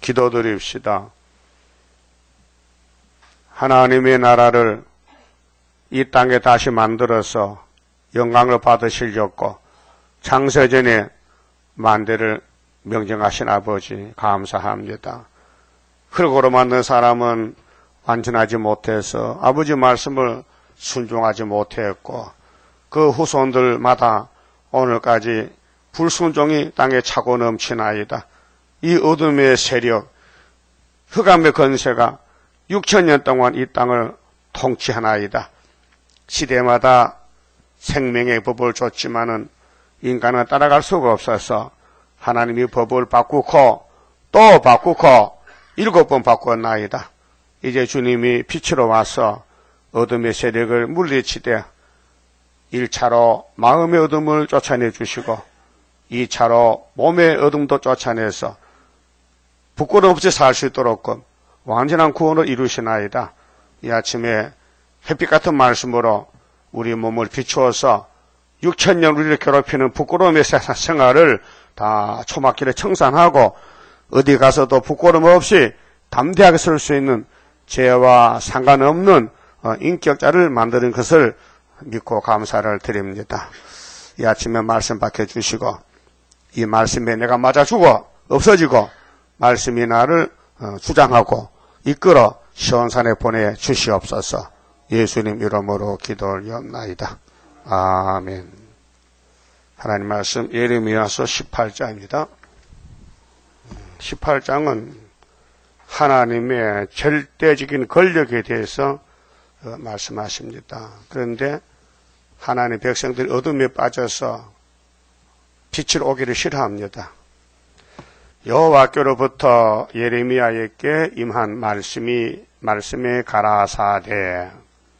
기도드립시다. 하나님의 나라를 이 땅에 다시 만들어서 영광을 받으시려고 창세전에 만대를 명령하신 아버지 감사합니다. 흙으로 만든 사람은 완전하지 못해서 아버지 말씀을 순종하지 못했고 그 후손들마다 오늘까지 불순종이 땅에 차고 넘치나이다. 이 어둠의 세력, 흑암의 건세가 6,000년 동안 이 땅을 통치하나이다. 시대마다 생명의 법을 줬지만은 인간은 따라갈 수가 없어서 하나님이 법을 바꾸고 또 바꾸고 7번 바꾸었나이다. 이제 주님이 빛으로 와서 어둠의 세력을 물리치되 1차로 마음의 어둠을 쫓아내 주시고 2차로 몸의 어둠도 쫓아내서 부끄럼 없이 살 수 있도록 완전한 구원을 이루시나이다. 이 아침에 햇빛 같은 말씀으로 우리 몸을 비추어서 6,000년 우리를 괴롭히는 부끄러움의 세상 생활을 다 초막길에 청산하고 어디 가서도 부끄럼 없이 담대하게 설 수 있는 죄와 상관없는 인격자를 만드는 것을 믿고 감사를 드립니다. 이 아침에 말씀 박혀주시고 이 말씀에 내가 맞아 죽어 없어지고 말씀이 나를 주장하고 이끌어 시온산에 보내주시옵소서. 예수님 이름으로 기도하옵나이다. 아멘. 하나님 말씀 예레미야서 18장입니다. 18장은 하나님의 절대적인 권력에 대해서 말씀하십니다. 그런데 하나님 백성들이 어둠에 빠져서 빛을 오기를 싫어합니다. 여호와께로부터 예레미야에게 임한 말씀에 가라사대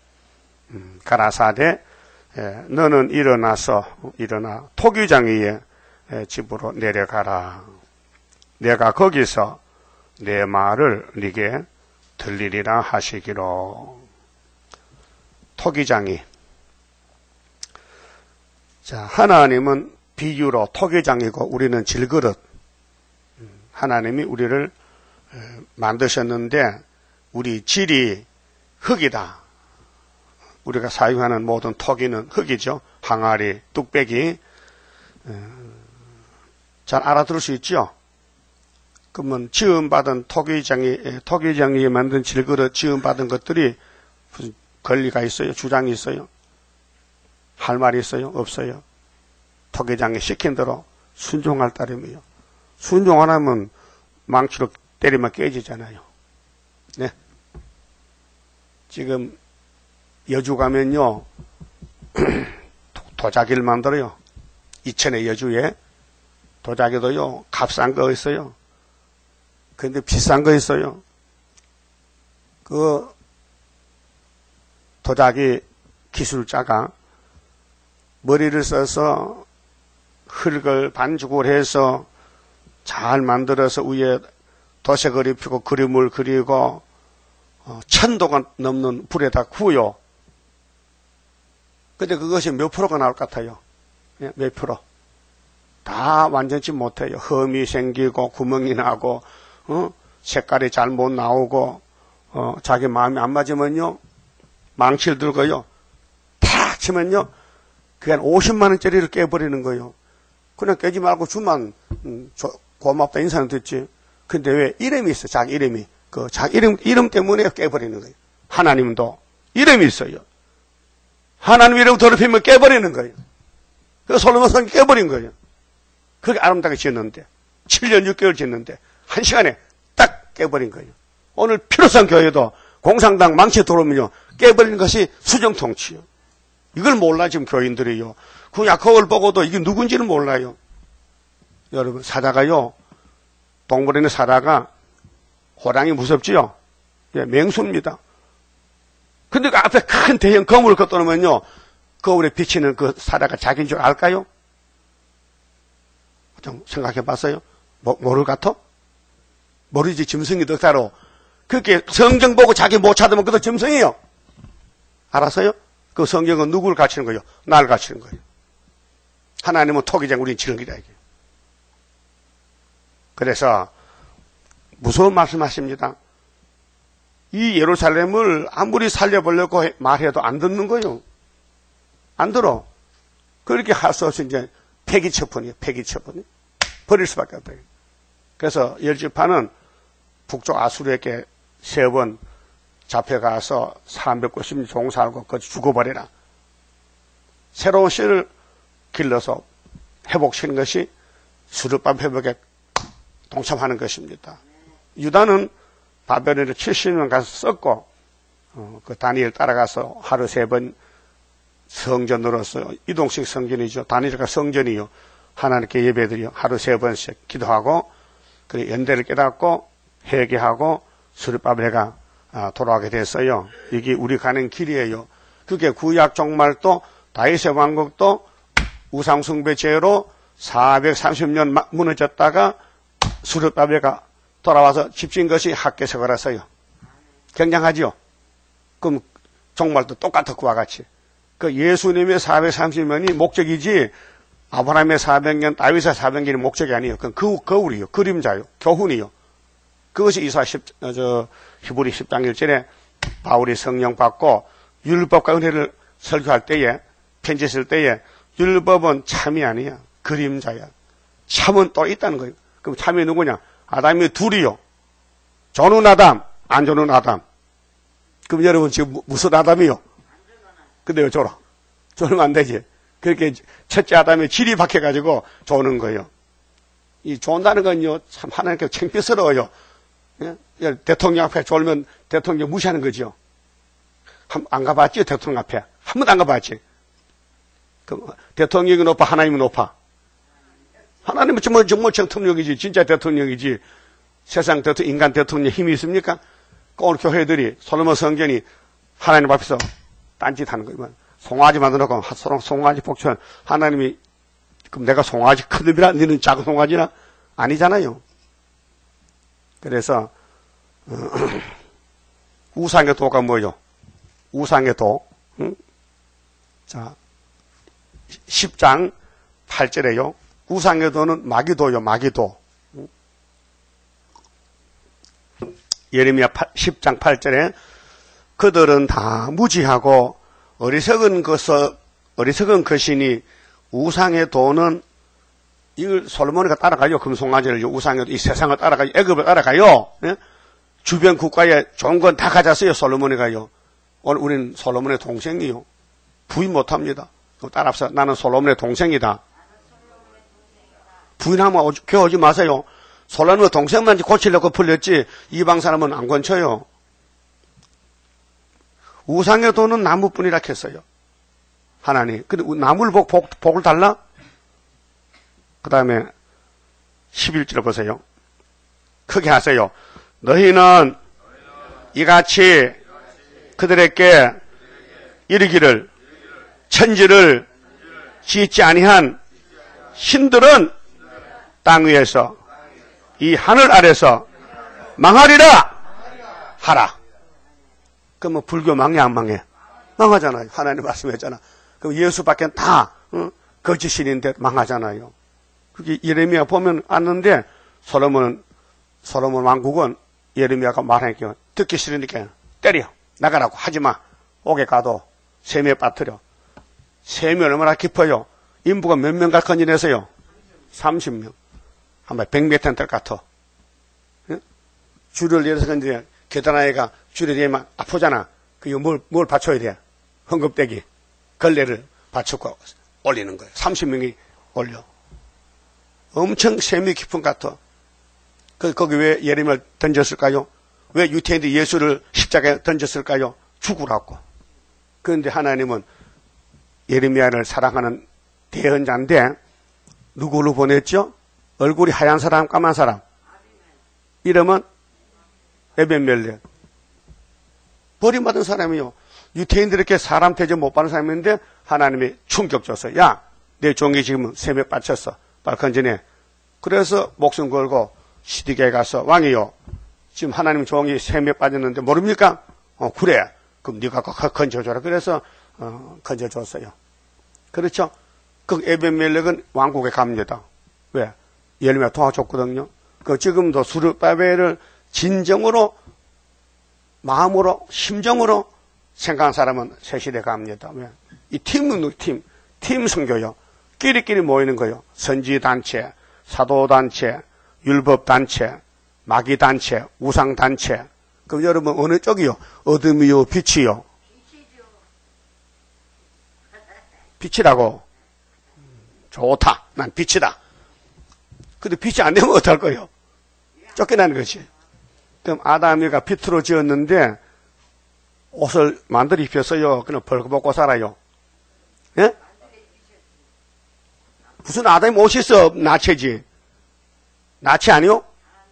너는 일어나 토기장이의 집으로 내려가라. 내가 거기서 내 말을 네게 들리리라 하시기로. 토기장이. 자, 하나님은 비유로 토기장이고 우리는 질그릇. 하나님이 우리를 만드셨는데 우리 질이 흙이다. 우리가 사용하는 모든 토기는 흙이죠. 항아리, 뚝배기. 잘 알아들을 수 있죠? 그러면 지음받은 토기장이 만든 질그릇 지음받은 것들이 무슨 권리가 있어요? 주장이 있어요? 할 말이 있어요? 없어요? 토기장이 시킨 대로 순종할 따름이요. 순종 안 하면 망치로 때리면 깨지잖아요. 네. 지금 여주 가면요, 도자기를 만들어요. 이천의 여주에 도자기도요, 값싼 거 있어요. 근데 비싼 거 있어요. 그 도자기 기술자가 머리를 써서 흙을 반죽을 해서 잘 만들어서 위에 도색을 입히고 그림을 그리고 1,000도가 넘는 불에다 구워요. 근데 그것이 몇 프로가 나올 것 같아요? 몇 프로? 다 완전치 못해요. 흠이 생기고 구멍이 나고 색깔이 잘 못 나오고 자기 마음이 안 맞으면요 망치를 들고요 탁 치면요 그게 한 50만 원짜리를 깨버리는 거예요. 그냥 깨지 말고 주면 고맙다 인사는 듣지. 근데 왜 이름이 있어? 자기 이름이. 자기 이름 때문에 깨버리는 거예요. 하나님도 이름이 있어요. 하나님 이름 더럽히면 깨버리는 거예요. 그래서 솔로몬 성이 깨버린 거예요. 그렇게 아름답게 지었는데 7년 6개월 지었는데 1시간에 딱 깨버린 거예요. 오늘 필요성 교회도 공산당 망치 들어오면요 깨버리는 것이 수정통치요. 이걸 몰라 지금 교인들이요. 그 야곱을 보고도 이게 누군지는 몰라요. 여러분 사자가요 동물에 있는 사자가 호랑이 무섭지요? 예, 맹수입니다. 근데 그 앞에 큰 대형 거울을 걷다 놓으면요 거울에 비치는 그 사자가 자기인 줄 알까요? 좀 생각해 봤어요? 모를 같아? 모르지. 짐승이 덕사로 그렇게 성경 보고 자기 못 찾으면 그것도 짐승이에요. 알았어요? 그 성경은 누구를 가르치는 거예요? 나를 가르치는 거예요. 하나님은 토기장, 우리는 질기다. 이게. 그래서 무서운 말씀하십니다. 이 예루살렘을 아무리 살려보려고 말해도 안 듣는 거예요. 안 들어. 그렇게 할 수 없이 이제 폐기처분이에요. 폐기처분이. 버릴 수밖에 없다. 그래서 열지파는 북쪽 아수르에게 3번 잡혀가서 390년 종살고 거기 죽어버리라. 새로운 씨를 길러서 회복시키는 것이 수르밥 회복에 동참하는 것입니다. 유다는 바벨론에 70년 가서 썼고 그 다니엘 따라가서 하루 3번 성전으로서 이동식 성전이죠. 다니엘가 성전이요. 하나님께 예배드려 하루 3번씩 기도하고 그리고 연대를 깨닫고 회개하고 수르바벨가 돌아가게 됐어요. 이게 우리 가는 길이에요. 그게 구약 종말도 다윗의 왕국도 우상숭배 죄로 430년 무너졌다가 수르바벨가 돌아와서 집진 것이 학개석을했어요. 굉장하지요. 그럼 종말도 똑같아 그와 같이. 그 예수님의 430년이 목적이지 아브라함의 400년, 다윗의 400년이 목적이 아니에요. 그건 거울이요. 그림자요. 교훈이요. 그것이 히브리 10장 1절에 바울이 성령 받고 율법과 은혜를 설교할 때에 편지 쓸 때에 율법은 참이 아니야. 그림자야. 참은 또 있다는 거예요. 그럼 참이 누구냐? 아담이 둘이요. 조는 아담, 안 조는 아담. 그럼 여러분 지금 무슨 아담이요? 근데 왜 졸아? 졸으면 안 되지. 그렇게 첫째 아담이 질이 박혀가지고 조는 거예요. 이 존다는 건요, 참 하나님께 창피스러워요. 예? 대통령 앞에 졸면 대통령 무시하는 거죠. 안 가봤지? 대통령 앞에. 한 번도 안 가봤지? 대통령이 높아? 하나님이 높아? 하나님은 정말 대통령이지. 진짜 대통령이지. 세상 대통령, 인간 대통령 힘이 있습니까? 오늘 교회들이 솔로몬 성전이 하나님 앞에서 딴짓하는 거예요. 송아지 만들어놓고 송아지 복천 하나님이 그럼 내가 송아지 큰 놈이라 너는 작은 송아지나? 아니잖아요. 그래서 우상의 도가 뭐죠? 우상의 도. 응? 자 10장 8절에요. 우상의 도는 마귀도요. 마귀도. 예레미야 10장 8절에 그들은 다 무지하고 어리석은 것이니 우상의 도는 이걸 솔로몬이가 따라가요. 금송아지를 우상의 이 세상을 따라가요. 애굽을 따라가요. 예? 주변 국가에 좋은 건 다 가졌어요. 솔로몬이가요. 오늘 우리는 솔로몬의 동생이요. 부인 못합니다. 따라서 나는 솔로몬의 동생이다. 부인하면 교회 오지 마세요. 솔로몬의 동생만 고치려고 풀렸지 이방 사람은 안 건쳐요. 우상의 도는 나무뿐이라 했어요. 하나님. 근데 나무를 복을 달라? 그 다음에 11절 보세요. 크게 하세요. 너희는 이같이 그들에게 이르기를 천지를 짓지 아니한 신들은 땅 위에서 이 하늘 아래서 망하리라 하라. 그럼 뭐 불교 망해 안 망해? 망하잖아요. 하나님 말씀했잖아. 그럼 예수밖에 다 거짓신인데 망하잖아요. 그게 예레미야 보면 아는데 솔로몬 왕국은 예레미야가 말하니까 듣기 싫으니까 때려 나가라고 하지마. 옥에 가도 샘에 빠뜨려. 샘이 얼마나 깊어요? 인부가 몇 명 갈건지내서요? 30명. 아마 100m 될 것 같아. 줄을 내려서 이제 계단아이가 줄에 대면 아프잖아. 그게 뭘 받쳐야 돼? 헝겊대기. 걸레를 받쳐고 올리는 거예요. 30명이 올려. 엄청 샘이 깊은 것 같아. 거기 왜 예레미야를 던졌을까요? 왜 유태인들이 예수를 십자가에 던졌을까요? 죽으라고. 그런데 하나님은 예레미야를 사랑하는 대언자인데 누구를 보냈죠? 얼굴이 하얀 사람, 까만 사람. 이름은 에벤멜렉. 버림받은 사람이요. 유태인들에게 사람 대접 못 받는 사람인데 하나님이 충격 줬어요. 야, 내 종이 지금 샘에 빠졌어. 빨리 건져내. 그래서 목숨 걸고 시디게에 가서 왕이요. 지금 하나님 종이 샘에 빠졌는데 모릅니까? 그래. 그럼 네가 건져줘라. 그래서 건져줬어요. 그렇죠? 그 에벤멜렉은 왕국에 갑니다. 왜? 예레미야 도와줬거든요. 그 지금도 수르바벨을 진정으로 마음으로 심정으로 생각하는 사람은 새 시대 갑니다. 왜? 이 팀은 팀 선교요. 끼리끼리 모이는 거요. 선지단체, 사도단체, 율법단체, 마귀단체, 우상단체. 그럼 여러분 어느 쪽이요? 어둠이요? 빛이요? 빛이라고. 좋다. 난 빛이다. 근데 빛이 안 되면 어떡할 거예요? 쫓겨나는 거지. 그럼 아담이가 빛으로 지었는데 옷을 만들어 입혔어요. 그냥 벌거벗고 살아요. 예? 무슨 아담이 옷이 있어? 나체지. 나체 아니요?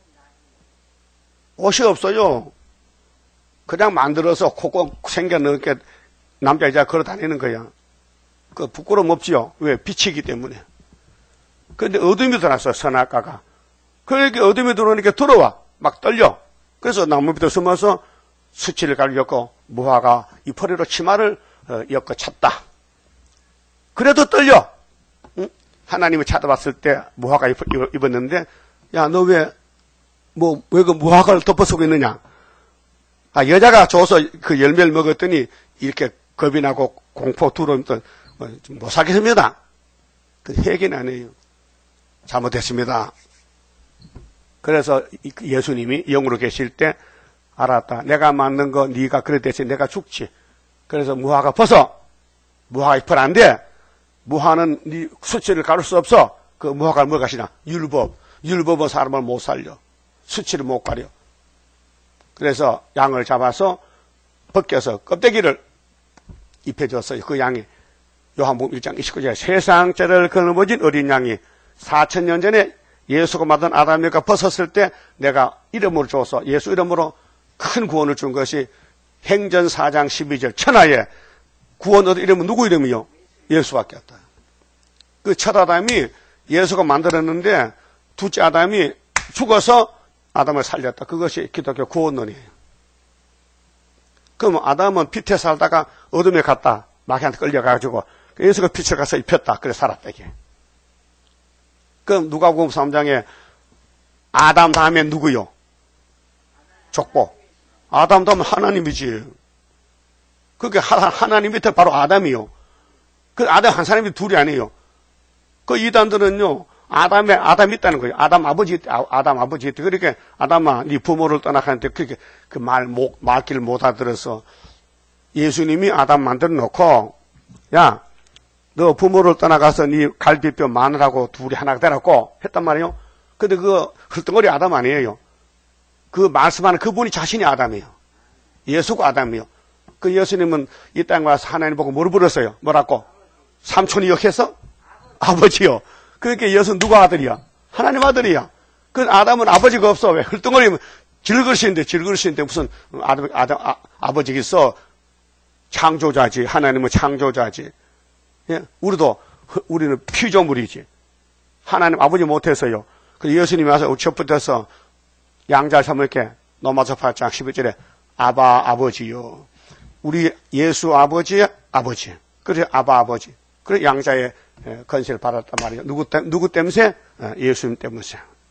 옷이 없어요. 그냥 만들어서 콕콕 생겨 넣게 남자 여자 걸어 다니는 거야. 그 부끄러움 없지요. 왜? 빛이기 때문에. 그런데 어둠이 들어왔어, 선악과가. 그러니까 어둠이 들어오니까 들어와. 막 떨려. 그래서 나무 밑에 숨어서 수치를 갈겼고 무화가 이 포리로 치마를 엮어 찼다. 그래도 떨려. 응? 하나님을 찾아봤을 때 무화가 입었는데 야, 너 왜 그 무화과를 덮어 쓰고 있느냐? 아, 여자가 줘서 그 열매를 먹었더니 이렇게 겁이 나고 공포 두려움도 못 살겠습니다. 그 회개는 안 해요. 잘못했습니다. 그래서 예수님이 영으로 계실 때 알았다. 내가 만든 거 네가 그래 대신 내가 죽지. 그래서 무화과 벗어. 무화과 잎은 안 돼. 무화는 네 수치를 가릴 수 없어. 그 무화과를 뭘 가시나? 율법. 율법은 사람을 못 살려. 수치를 못 가려. 그래서 양을 잡아서 벗겨서 껍데기를 입혀줬어요. 그 양이 요한복음 1장 29절에 세상죄를 거느버진 어린 양이 4,000년 전에 예수가 만든 아담이가 벗었을 때 내가 이름으로 줘서 예수 이름으로 큰 구원을 준 것이 행전 4장 12절 천하에 구원 얻은 이름은 누구 이름이요? 예수밖에 없다. 그 첫 아담이 예수가 만들었는데 둘째 아담이 죽어서 아담을 살렸다. 그것이 기독교 구원론이에요. 그럼 아담은 빛에 살다가 어둠에 갔다. 마귀한테 끌려가지고 예수가 빛에 가서 입혔다. 그래 살았다 이게. 그럼 누가복음 3장에 아담 다음에 누구요? 족보. 아담 다음에 하나님이지. 그게 하나님 밑에 바로 아담이요. 그 아담 한 사람이 둘이 아니에요. 그 이단들은요. 아담 있다는 거예요. 아담 아버지 있대. 그러니까 아담아, 네 부모를 떠나가는데 그렇게 그 말귀를 못 알아들어서 예수님이 아담 만들어 놓고 야, 너 부모를 떠나가서 네 갈비뼈 마늘하고 둘이 하나가 되라고 했단 말이에요. 근데 그 흘덩어리 아담 아니에요. 그 말씀하는 그분이 자신이 아담이에요. 예수가 아담이에요. 그 예수님은 이 땅에 와서 하나님 보고 뭘 부르셨어요? 뭐라고? 삼촌이 역해서? 아버지요. 그러니까 예수는 누가 아들이야? 하나님 아들이야. 그 아담은 아버지가 없어. 왜? 흘덩어리면 질그릇인데 무슨 아버지가 있어? 창조자지. 하나님은 창조자지. 예? 우리는 피조물이지. 하나님 아버지 못해서요. 그 예수님이 와서 우체부터서 양잘 삼을게 로마서 8장 11절에 아버지요. 우리 예수 아버지의 아버지. 그래 아버지. 그래 양자의 건세를 받았단 말이에요. 누구 때문에? 예수님 때문에.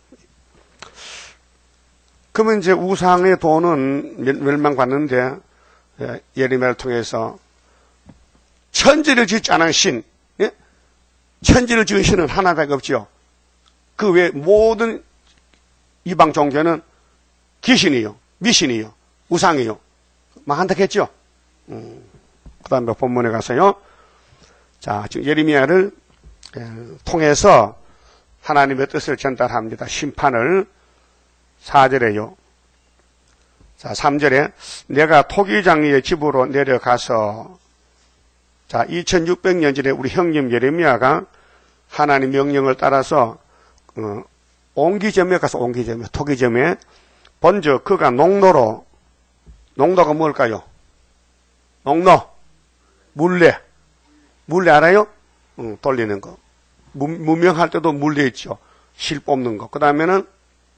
그러면 이제 우상의 도는 멸망받는데 예레미야를 통해서 천지를 짓지 않은 신, 예? 천지를 지은 신은 하나밖에 없지요. 그 외 모든 이방 종교는 귀신이요, 미신이요, 우상이요. 망한다 했죠. 그 다음에 본문에 가서요. 자, 지금 예레미야를 통해서 하나님의 뜻을 전달합니다. 심판을 4절에요. 자, 3절에 내가 토기장이의 집으로 내려가서 자, 2600년 전에 우리 형님 예레미야가 하나님 명령을 따라서 옹기점에 가서 토기점에 먼저 그가 농노가 뭘까요? 농노, 물레 알아요? 돌리는 거. 무명할 때도 물레 있죠. 실 뽑는 거. 그 다음에는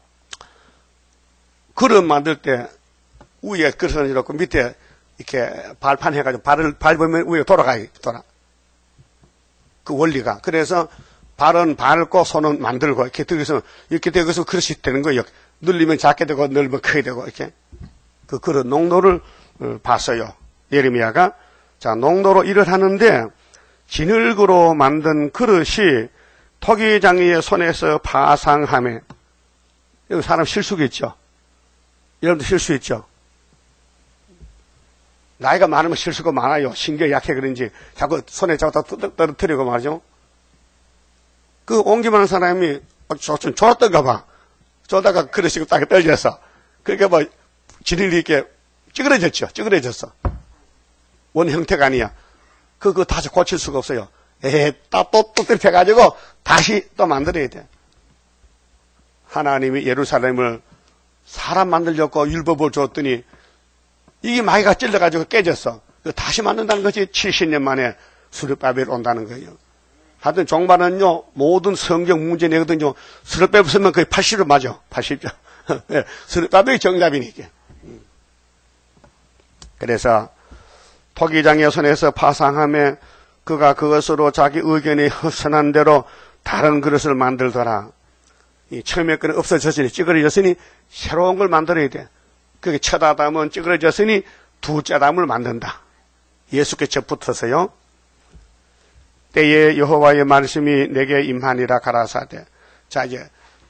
그릇 만들 때 위에 그릇을 이렇게 밑에 이렇게 발판 해가지고 발을 밟으면 위에 돌아. 그 원리가. 그래서 발은 밟고 손은 만들고 이렇게 되어서 그릇이 되는 거예요. 늘리면 작게 되고 넓으면 크게 되고 이렇게 그 그릇 농도를 봤어요. 예레미야가. 자, 농도로 일을 하는데 진흙으로 만든 그릇이 토기장이의 손에서 파상하며. 여기 사람 실수겠죠. 여러분도 실수했죠. 나이가 많으면 실수가 많아요. 신경이 약해 그런지 자꾸 손에 잡아다 떨어뜨리고 말이죠. 그 옹기만 한 사람이 좀 졸았던가 봐. 졸다가 그릇이 딱 떨어졌어. 그러니까 뭐 진흙이 이렇게 찌그러졌어. 원 형태가 아니야. 그거 다시 고칠 수가 없어요. 또 펴가지고 다시 또 만들어야 돼. 하나님이 예루살렘을 사람 만들려고 율법을 줬더니 이게 마귀가 찔러가지고 깨졌어. 다시 만든다는 것이 70년 만에 스룹바벨 온다는 거예요. 하여튼 종말은요, 모든 성경 문제 내거든요. 스룹바벨 쓰면 거의 80로 맞아. 80조. 스룹바벨이 정답이니까. 그래서 토기장의 손에서 파상하며 그가 그것으로 자기 의견이 허선한 대로 다른 그릇을 만들더라. 이 처음에 거는 없어졌으니 찌그러졌으니 새로운 걸 만들어야 돼. 그게 첫 아담은 찌그러졌으니 두째 아담을 만든다. 예수께 접붙어서요. 때에 여호와의 말씀이 내게 임하니라 가라사대. 자, 이제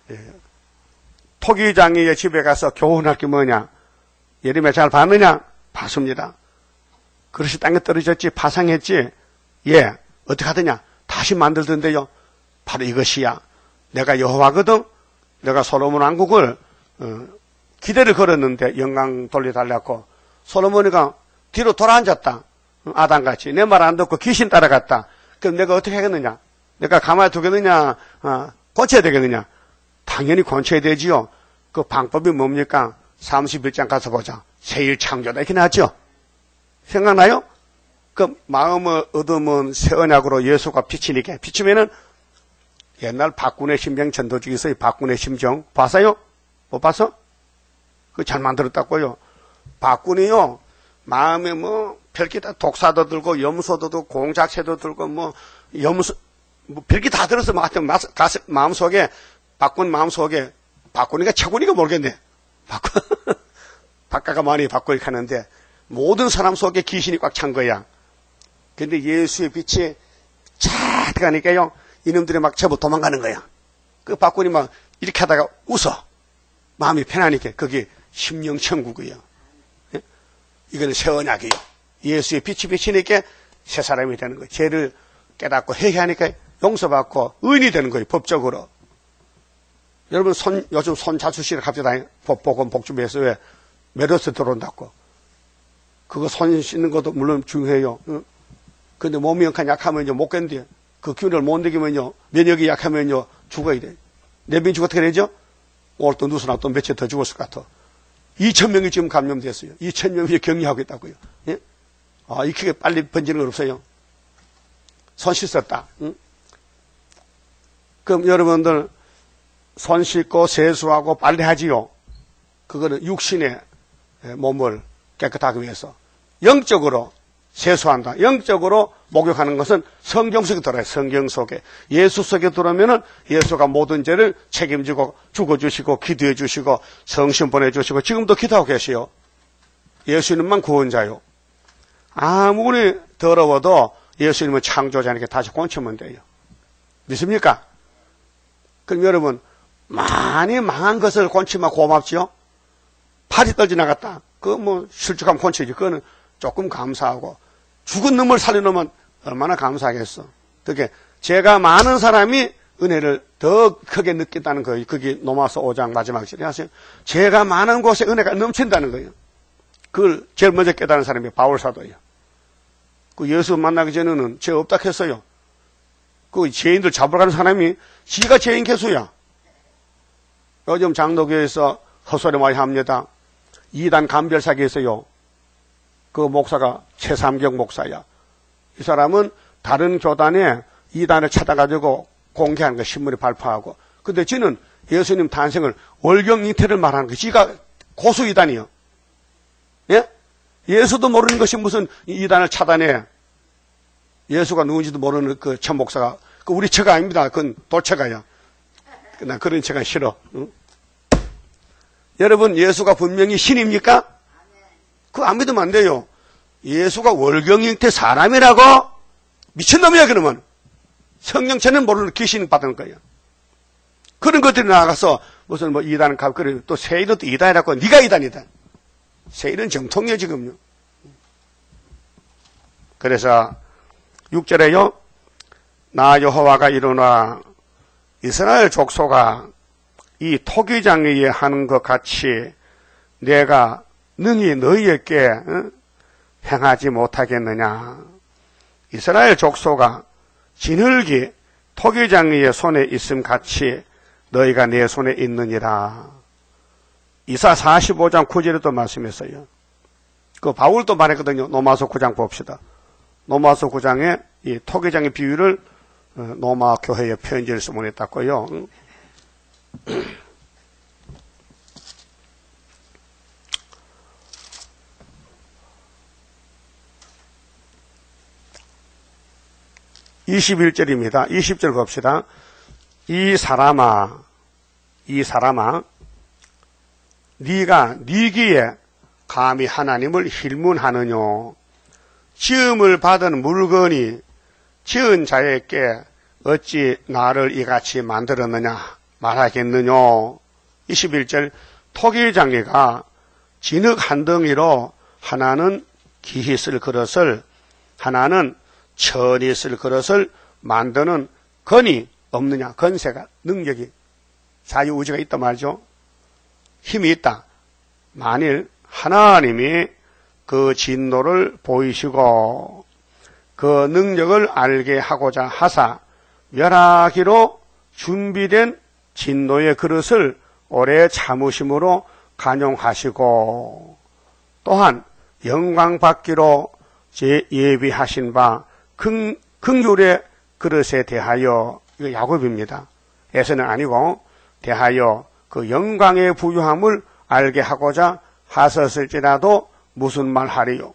토기장이의 집에 가서 교훈할 게 뭐냐? 예레미야 잘 봤느냐? 봤습니다. 그릇이 땅에 떨어졌지, 파상했지. 예, 어떻게 하더냐? 다시 만들던데요. 바로 이것이야. 내가 여호와거든. 내가 솔로몬 왕국을 기대를 걸었는데 영광 돌려달라고 솔로몬이가 뒤로 돌아앉았다. 아담같이 내 말 안 듣고 귀신 따라갔다. 그럼 내가 어떻게 하겠느냐? 내가 가만히 두겠느냐? 고쳐야 되겠느냐? 당연히 고쳐야 되지요. 그 방법이 뭡니까? 31장 가서 보자. 새일 창조다 이렇게 나왔죠. 생각나요? 그 마음의 어둠은 새 언약으로 예수가 비치니까 비치면은 옛날 박군의 심정 전도주의서의 박군의 심정 봤어요? 못 봤어? 그 잘 만들었다고요. 박군이요 마음에 뭐 별게 다 독사도 들고 염소도 들고 공작새도 들고 뭐 염소 뭐 별게 다 들었어. 뭐 하여튼 마음속에 박군 마음속에 박군이가 최군이가 모르겠네. 박군 박가가 많이 바꾸게 하는데 모든 사람 속에 귀신이 꽉 찬 거야. 근데 예수의 빛이 쫙 들어가니까요. 이놈들이 막 제법 도망가는 거야. 그 박군이 막 이렇게 하다가 웃어. 마음이 편하니까 그게 심령천국이에요. 예? 이거는 새 언약이에요. 예수의 빛이 비치니까 새 사람이 되는 거예요. 죄를 깨닫고 회개하니까 용서받고 의인이 되는 거예요. 법적으로. 여러분 요즘 손 자수시를 갑자기 복권 복주에서 왜 메르스 들어온다고. 그거 손 씻는 것도 물론 중요해요. 근데 몸이 약하면요 못 견뎌요. 그 균을 못 이기면요 면역이 약하면요 죽어야 돼. 내빈 죽 어떻게 되죠? 오늘 또 누수나 또 며칠 더 죽었을 것 같아. 2,000명이 지금 감염됐어요. 2,000명이 격리하고 있다고요. 예? 이렇게 빨리 번지는 건 없어요. 손 씻었다. 응? 그럼 여러분들 손 씻고 세수하고 빨래하지요. 그거는 육신의 몸을 깨끗하기 위해서 영적으로 세수한다. 영적으로 목욕하는 것은 성경 속에 들어요. 성경 속에. 예수 속에 들어오면은 예수가 모든 죄를 책임지고 죽어주시고 기도해 주시고 성신 보내주시고 지금도 기도하고 계시요. 예수님만 구원자요. 아무리 더러워도 예수님은 창조자니까 다시 고치면 돼요. 믿습니까? 그럼 여러분 많이 망한 것을 고치면 고맙지요? 팔이 떨어져 나갔다. 그거 뭐 실족하면 고치지. 그거는 조금 감사하고 죽은 놈을 살려놓으면 얼마나 감사하겠어. 그게 죄가 많은 사람이 은혜를 더 크게 느낀다는 거예요. 그게 로마서 5장 마지막 절에 하세요. 죄가 많은 곳에 은혜가 넘친다는 거예요. 그걸 제일 먼저 깨달은 사람이 바울사도예요. 그 예수 만나기 전에는 죄 없다 했어요. 그 죄인들 잡으러 가는 사람이 지가 죄인 개수야. 요즘 장로교에서 헛소리 많이 합니다. 이단 감별사기 있어요. 그 목사가 최삼경 목사야. 이 사람은 다른 교단에 이단을 찾아가지고 공개하는 거 신문에 발표하고. 근데 지는 예수님 탄생을 월경 잉태를 말하는 거. 지가 고수 이단이요. 예? 예수도 모르는 것이 무슨 이단을 차단해. 예수가 누군지도 모르는 그 천 목사가 그 우리 처가 아닙니다. 그건 돌처가요. 난 그런 처가 싫어. 응? 여러분, 예수가 분명히 신입니까? 그거 안 믿으면 안 돼요. 예수가 월경 형태 사람이라고? 미친놈이야, 그러면. 성령처럼 모르는 귀신 받은 거예요. 그런 것들이 나가서 무슨 뭐 이단 갑그리 또 세일은 또 이단이라고 네가 이단이다. 세일은 정통이에요, 지금요. 그래서 6절에요. 나 여호와가 이르노라 이스라엘 족속아 이 토기장에 하는 것 같이 내가 능히 너희에게 행하지 못하겠느냐. 이스라엘 족속아 진흙이 토기장의 손에 있음 같이 너희가 내 손에 있느니라. 이사 45장 9절에도 말씀했어요. 그 바울도 말했거든요. 로마서 9장 봅시다. 로마서 9장에 이 토기장의 비유를 로마 교회에 편지를 써보냈다고요. 21절입니다. 20절 봅시다. 이 사람아 네가 네 귀에 감히 하나님을 힐문하느냐. 지음을 받은 물건이 지은 자에게 어찌 나를 이같이 만들었느냐 말하겠느냐. 21절 토기장이가 진흙 한 덩이로 하나는 기히 쓸 그릇을 하나는 천히 쓸 그릇을 만드는 건이 없느냐. 건세가 능력이 자유의지가 있다 말이죠. 힘이 있다. 만일 하나님이 그 진노를 보이시고 그 능력을 알게 하고자 하사 멸하기로 준비된 진노의 그릇을 오래 참으심으로 간용하시고 또한 영광 받기로 예비하신 바 긍휼의 그릇에 대하여, 이거 야곱입니다. 에서는 아니고 대하여 그 영광의 부유함을 알게 하고자 하셨을지라도 무슨 말 하리요.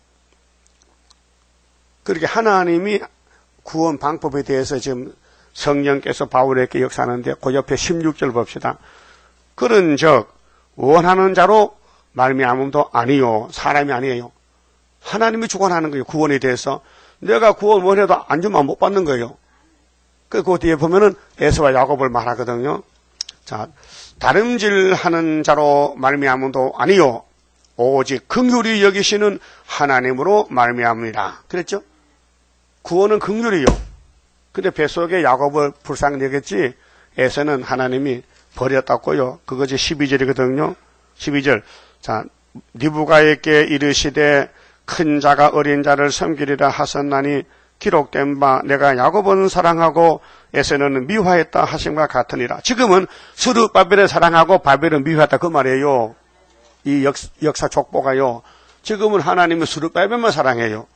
그렇게 하나님이 구원 방법에 대해서 지금 성령께서 바울에게 역사하는데 그 옆에 16절 봅시다. 그런즉 원하는 자로 말미암음도 아니요. 사람이 아니에요. 하나님이 주관하는 거예요. 구원에 대해서. 내가 구원 원해도 안 주면 못 받는 거예요. 그 뒤에 보면은 에서와 야곱을 말하거든요. 자, 다름질하는 자로 말미암음도 아니요. 오직 긍휼히 여기시는 하나님으로 말미암으리라. 그랬죠? 구원은 긍휼이요. 근데 뱃속에 야곱을 불쌍히 여겼지 에서는 하나님이 버렸다고요. 그것이 12절이거든요. 12절. 자, 리브가에게 이르시되 큰 자가 어린 자를 섬기리라 하셨나니 기록된 바 내가 야곱은 사랑하고 에서는 미화했다 하심과 같으니라. 지금은 스룹바벨을 사랑하고 바벨은 미화했다 그 말이에요. 이 역사 족보가요. 지금은 하나님은 스룹바벨만 사랑해요.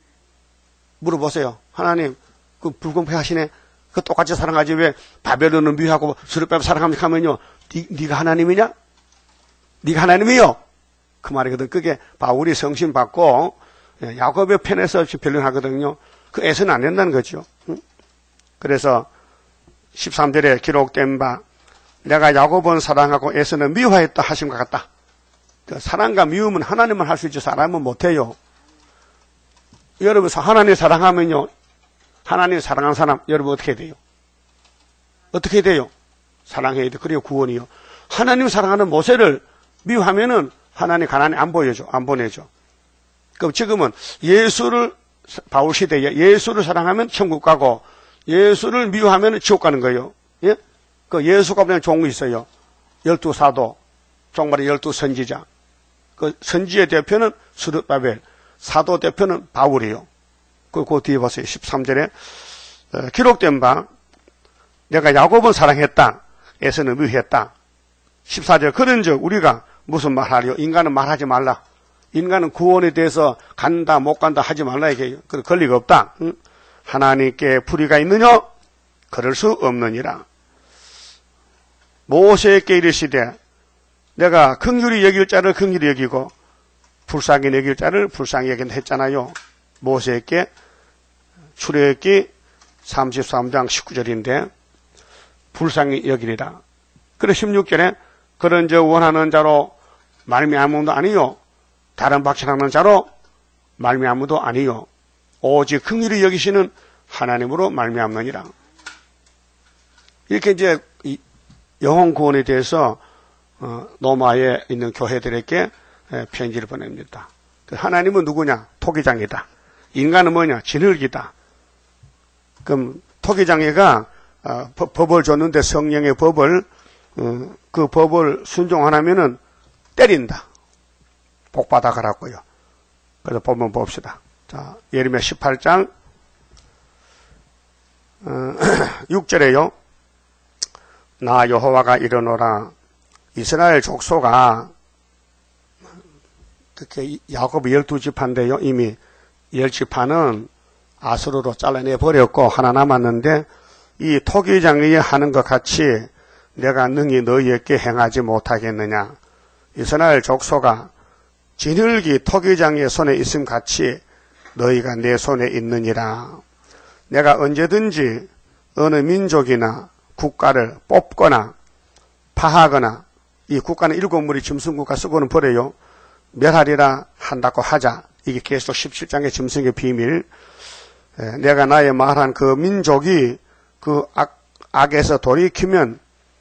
물어보세요. 하나님 그 불공평하시네. 그 똑같이 사랑하지 왜 바벨론은 미화하고 스룹바벨 사랑합니까 하면요. 네가 하나님이냐? 네가 하나님이요. 그 말이거든. 그게 바울이 성신 받고 야곱의 편에서 변론하거든요. 그 애서는 안 된다는 거죠. 그래서 13절에 기록된 바 내가 야곱은 사랑하고 에서는 미워했다 하심과 같다. 사랑과 미움은 하나님만 할 수 있지 사람은 못해요. 여러분 하나님 사랑하면요. 하나님 사랑하는 사람 여러분 어떻게 돼요? 어떻게 돼요? 사랑해야 돼. 그리고 구원이요. 하나님 사랑하는 모세를 미워하면은 하나님 가난에 안 보여줘. 안 보내줘. 그럼 지금은 예수를 바울 시대에 예수를 사랑하면 천국 가고 예수를 미워하면 지옥 가는 거예요. 예? 그 예수가 그냥 종이 있어요. 12사도, 종말의 12선지자. 그 선지의 대표는 스룹바벨, 사도 대표는 바울이에요. 그 뒤에 보세요. 13절에 기록된 바 내가 야곱은 사랑했다. 에서는 미워했다. 14절 그런즉 우리가 무슨 말하리요? 인간은 말하지 말라. 인간은 구원에 대해서 간다 못 간다 하지 말라 이게 권리가 없다. 응? 하나님께 불의가 있느냐? 그럴 수 없느니라. 모세에게 이르시되 내가 긍휼히 여길 자를 긍휼히 여기고 불쌍히 여길 자를 불쌍히 여긴다 했잖아요. 모세에게 출애굽기 33장 19절인데 불쌍히 여기리라. 그래 16절에 그런 저 원하는 자로 말미암음도 아니요 다른 박신하는 자로 말미암음도 아니요 오직 긍휼히 여기시는 하나님으로 말미암느니라. 이렇게 이제 영혼 구원에 대해서 로마에 있는 교회들에게 편지를 보냅니다. 하나님은 누구냐? 토기장이다. 인간은 뭐냐? 진흙이다. 그럼 토기장애가 법을 줬는데 성령의 법을 그 법을 순종 안 하면은 때린다. 복 받아가라고요. 그래서 본문 봅시다. 자, 예레미야 18장 6절에요. 나 여호와가 이르노라. 이스라엘 족속아, 그렇게 야곱이 12지파인데요. 이미 10지파는 아수르로 잘라내 버렸고 하나 남았는데 이 토기장이 하는 것 같이 내가 능히 너희에게 행하지 못하겠느냐. 이스라엘 족속아, 진흙이 토기장의 손에 있음 같이 너희가 내 손에 있느니라. 내가 언제든지 어느 민족이나 국가를 뽑거나 파하거나, 이 국가는 7무리 짐승국가 쓰고는 버려요. 멸하리라 한다고 하자. 이게 계속 17장의 짐승의 비밀. 내가 나의 말한 그 민족이 그 악에서 돌이키면,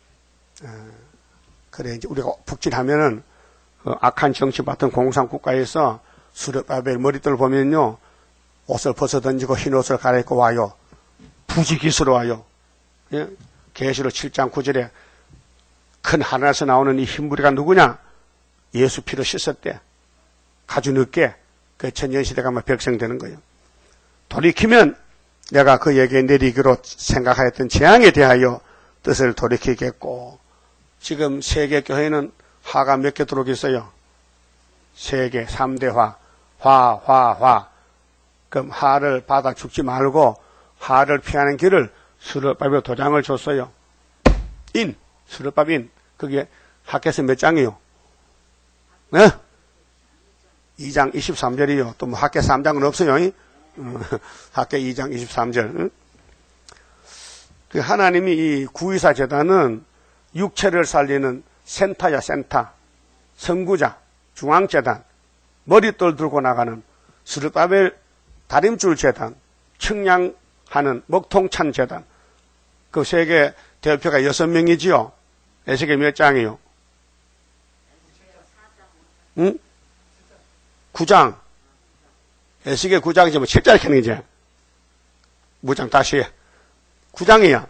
그래 이제 우리가 북진하면은 악한 정치받던 공산국가에서 수르바벨 머리들 보면요, 옷을 벗어 던지고 흰 옷을 갈아입고 와요. 부지기스러워요. 예? 계시록 7장 9절에 큰 하늘에서 나오는 이 흰무리가 누구냐? 예수 피로 씻었대. 가주 늦게 그 천년시대가 막 벽성되는 거예요. 돌이키면 내가 그에게 내리기로 생각하였던 재앙에 대하여 뜻을 돌이키겠고, 지금 세계 교회는 화가 몇 개 들어오겠어요? 세계 3대 화. 그럼 화를 받아 죽지 말고 화를 피하는 길을 수르바벨 도장을 줬어요. 수르바벨. 그게 학개서 몇 장이요? 네? 2장 23절이요. 또 뭐 학개 3장은 없어요. 학개 2장 23절. 그 하나님이 이 구의사 제단은 육체를 살리는 센터야, 센터. 선구자, 중앙재단, 머릿돌 들고 나가는 스르바벨 다림줄 재단, 측량하는 먹통찬 재단. 그 세계 대표가 6명이지요. 에스겔 몇 장이요? 9장. 에스겔 9장이지 뭐 7장 켜는 이제. 무장 다시 해. 9장이야.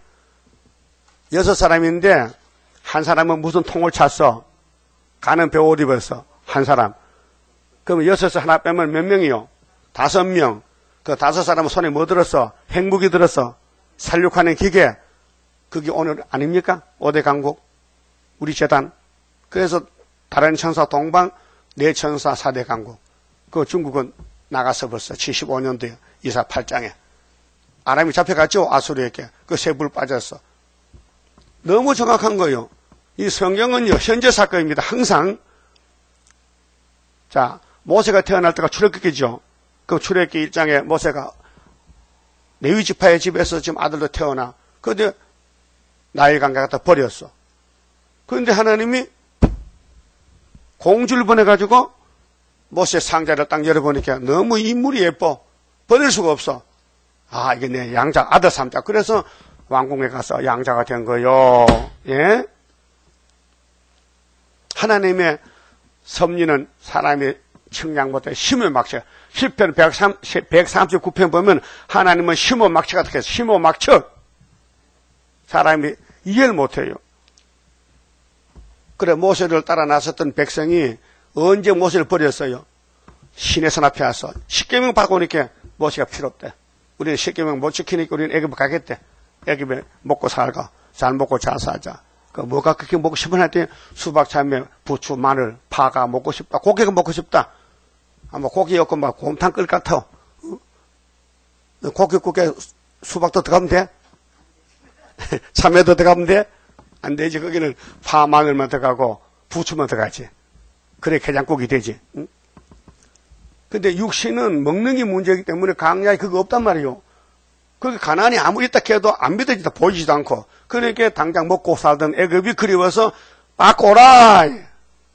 6사람인데 한 사람은 무슨 통을 찼어? 가는 배 옷 입었어. 한 사람. 그럼 6에서 하나 빼면 몇 명이요? 5명. 그 5사람은 손에 뭐 들었어? 핵무기 들었어. 살육하는 기계. 그게 오늘 아닙니까? 5대 강국. 우리 재단. 그래서 다른 천사 동방, 네 천사 4대 강국. 그 중국은 나가서 벌써 75년도에 이사 8장에. 아람이 잡혀갔죠? 아수르에게. 그 세불 빠졌어. 너무 정확한 거예요. 이 성경은요, 현재 사건입니다. 항상. 자, 모세가 태어날 때가 출애굽기죠. 그 출애굽기 1장에 모세가 레위 지파의 집에서 지금 아들도 태어나. 그런데 나일 관계 갖다 버렸어. 그런데 하나님이 공주를 보내가지고 모세 상자를 딱 열어보니까 너무 인물이 예뻐. 버릴 수가 없어. 아, 이게 내 양자, 아들 삼자. 그래서 왕궁에 가서 양자가 된 거요. 예? 하나님의 섭리는 사람의 측량보다 힘을 막쳐. 10편 139편 보면 하나님은 힘을 막쳐가 어떻게 해서 힘을 막쳐. 사람이 이해를 못해요. 그래, 모세를 따라 나섰던 백성이 언제 모세를 버렸어요? 신의 선 앞에 와서 십계명 받고 오니까 모세가 필요 없대. 우리는 십계명 못 지키니까 우리는 애굽에 가겠대. 애굽에 먹고 살까? 잘 먹고 잘 살자. 그 뭐가 그렇게 먹고 싶은 할때 수박, 참외, 부추, 마늘, 파가 먹고 싶다. 고기가 먹고 싶다. 아마 고기 엮고 막 곰탕 끓일 것 같아. 고기국에 수박도 들어가면 돼? 참외도 들어가면 돼? 안 되지. 거기는 파, 마늘만 들어가고 부추만 들어가지. 그래 게장국이 되지. 응? 근데 육신은 먹는 게 문제이기 때문에 강야에 그거 없단 말이에요. 그 가난이 아무리 있다 해도 안 믿어지다 보이지도 않고, 그러니까 당장 먹고 살던 애굽이 그리워서 빠꼬라야.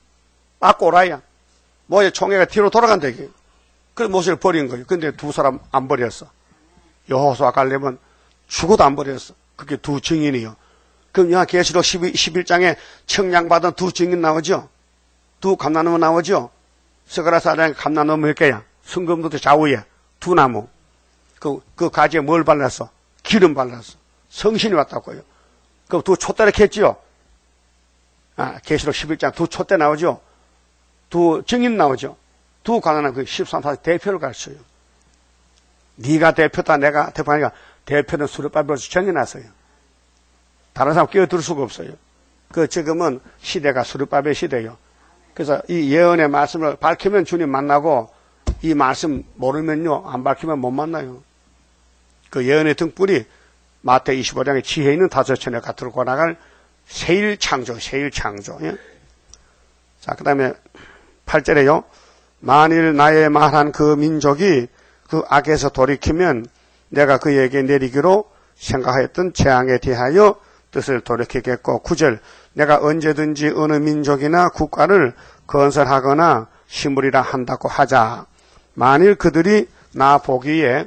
뭐야, 총회가 뒤로 돌아간다, 이게. 그 모세를 버린 거예요. 근데 두 사람 안 버렸어. 여호수아 갈렙은 죽어도 안 버렸어. 그게 두 증인이요. 그럼 야, 계시록 11장에 청량받은 두 증인 나오죠? 두 감나무 나오죠? 스가랴 4장에 감나무 몇 개야? 순금도 좌우에 두 나무. 그 가지에 뭘 발랐어? 기름 발랐어. 성신이 왔다고요. 그 두 촛대를 켰지요? 계시록 11장 두 촛대 나오죠? 두 증인 나오죠? 두 가난한 그 13사 대표를 가르쳐요. 네가 대표다, 내가 대표하니까 대표는 수르바벨에서 정해놨어요. 다른 사람 끼어들 수가 없어요. 지금은 시대가 수르바벨 시대예요. 그래서 이 예언의 말씀을 밝히면 주님 만나고, 이 말씀 모르면요, 안 밝히면 못 만나요. 그 예언의 등불이 마태 25장에 지혜 있는 다섯 처녀가 들고 나갈 세일창조. 예? 자, 그 다음에 8절에요. 만일 나의 말한 그 민족이 그 악에서 돌이키면 내가 그에게 내리기로 생각하였던 재앙에 대하여 뜻을 돌이키겠고, 9절 내가 언제든지 어느 민족이나 국가를 건설하거나 심으리라 한다고 하자. 만일 그들이 나 보기에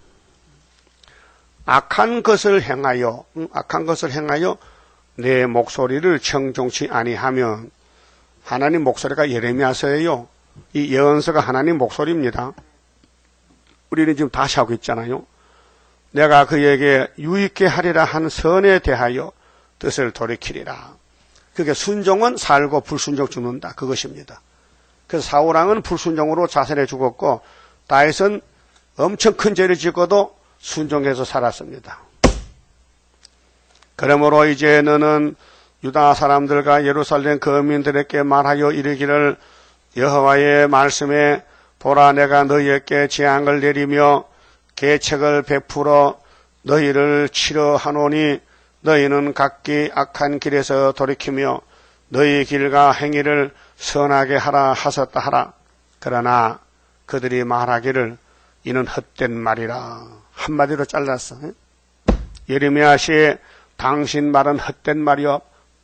악한 것을 행하여 내 목소리를 청종치 아니하면, 하나님 목소리가 예레미야서예요. 이 예언서가 하나님 목소리입니다. 우리는 지금 다시 하고 있잖아요. 내가 그에게 유익게 하리라 한 선에 대하여 뜻을 돌이키리라. 그게 순종은 살고 불순종 죽는다. 그것입니다. 그래서 사울왕은 불순종으로 자살해 죽었고, 다윗은 엄청 큰 죄를 짓고도 순종해서 살았습니다. 그러므로 이제 너는 유다 사람들과 예루살렘 거민들에게 말하여 이르기를, 여호와의 말씀에 보라, 내가 너희에게 재앙을 내리며 계책을 베풀어 너희를 치러하노니, 너희는 각기 악한 길에서 돌이키며 너희 길과 행위를 선하게 하라 하셨다 하라. 그러나 그들이 말하기를 이는 헛된 말이라. 한마디로 잘랐어. 예레미야 시에 당신 말은 헛된 말이요.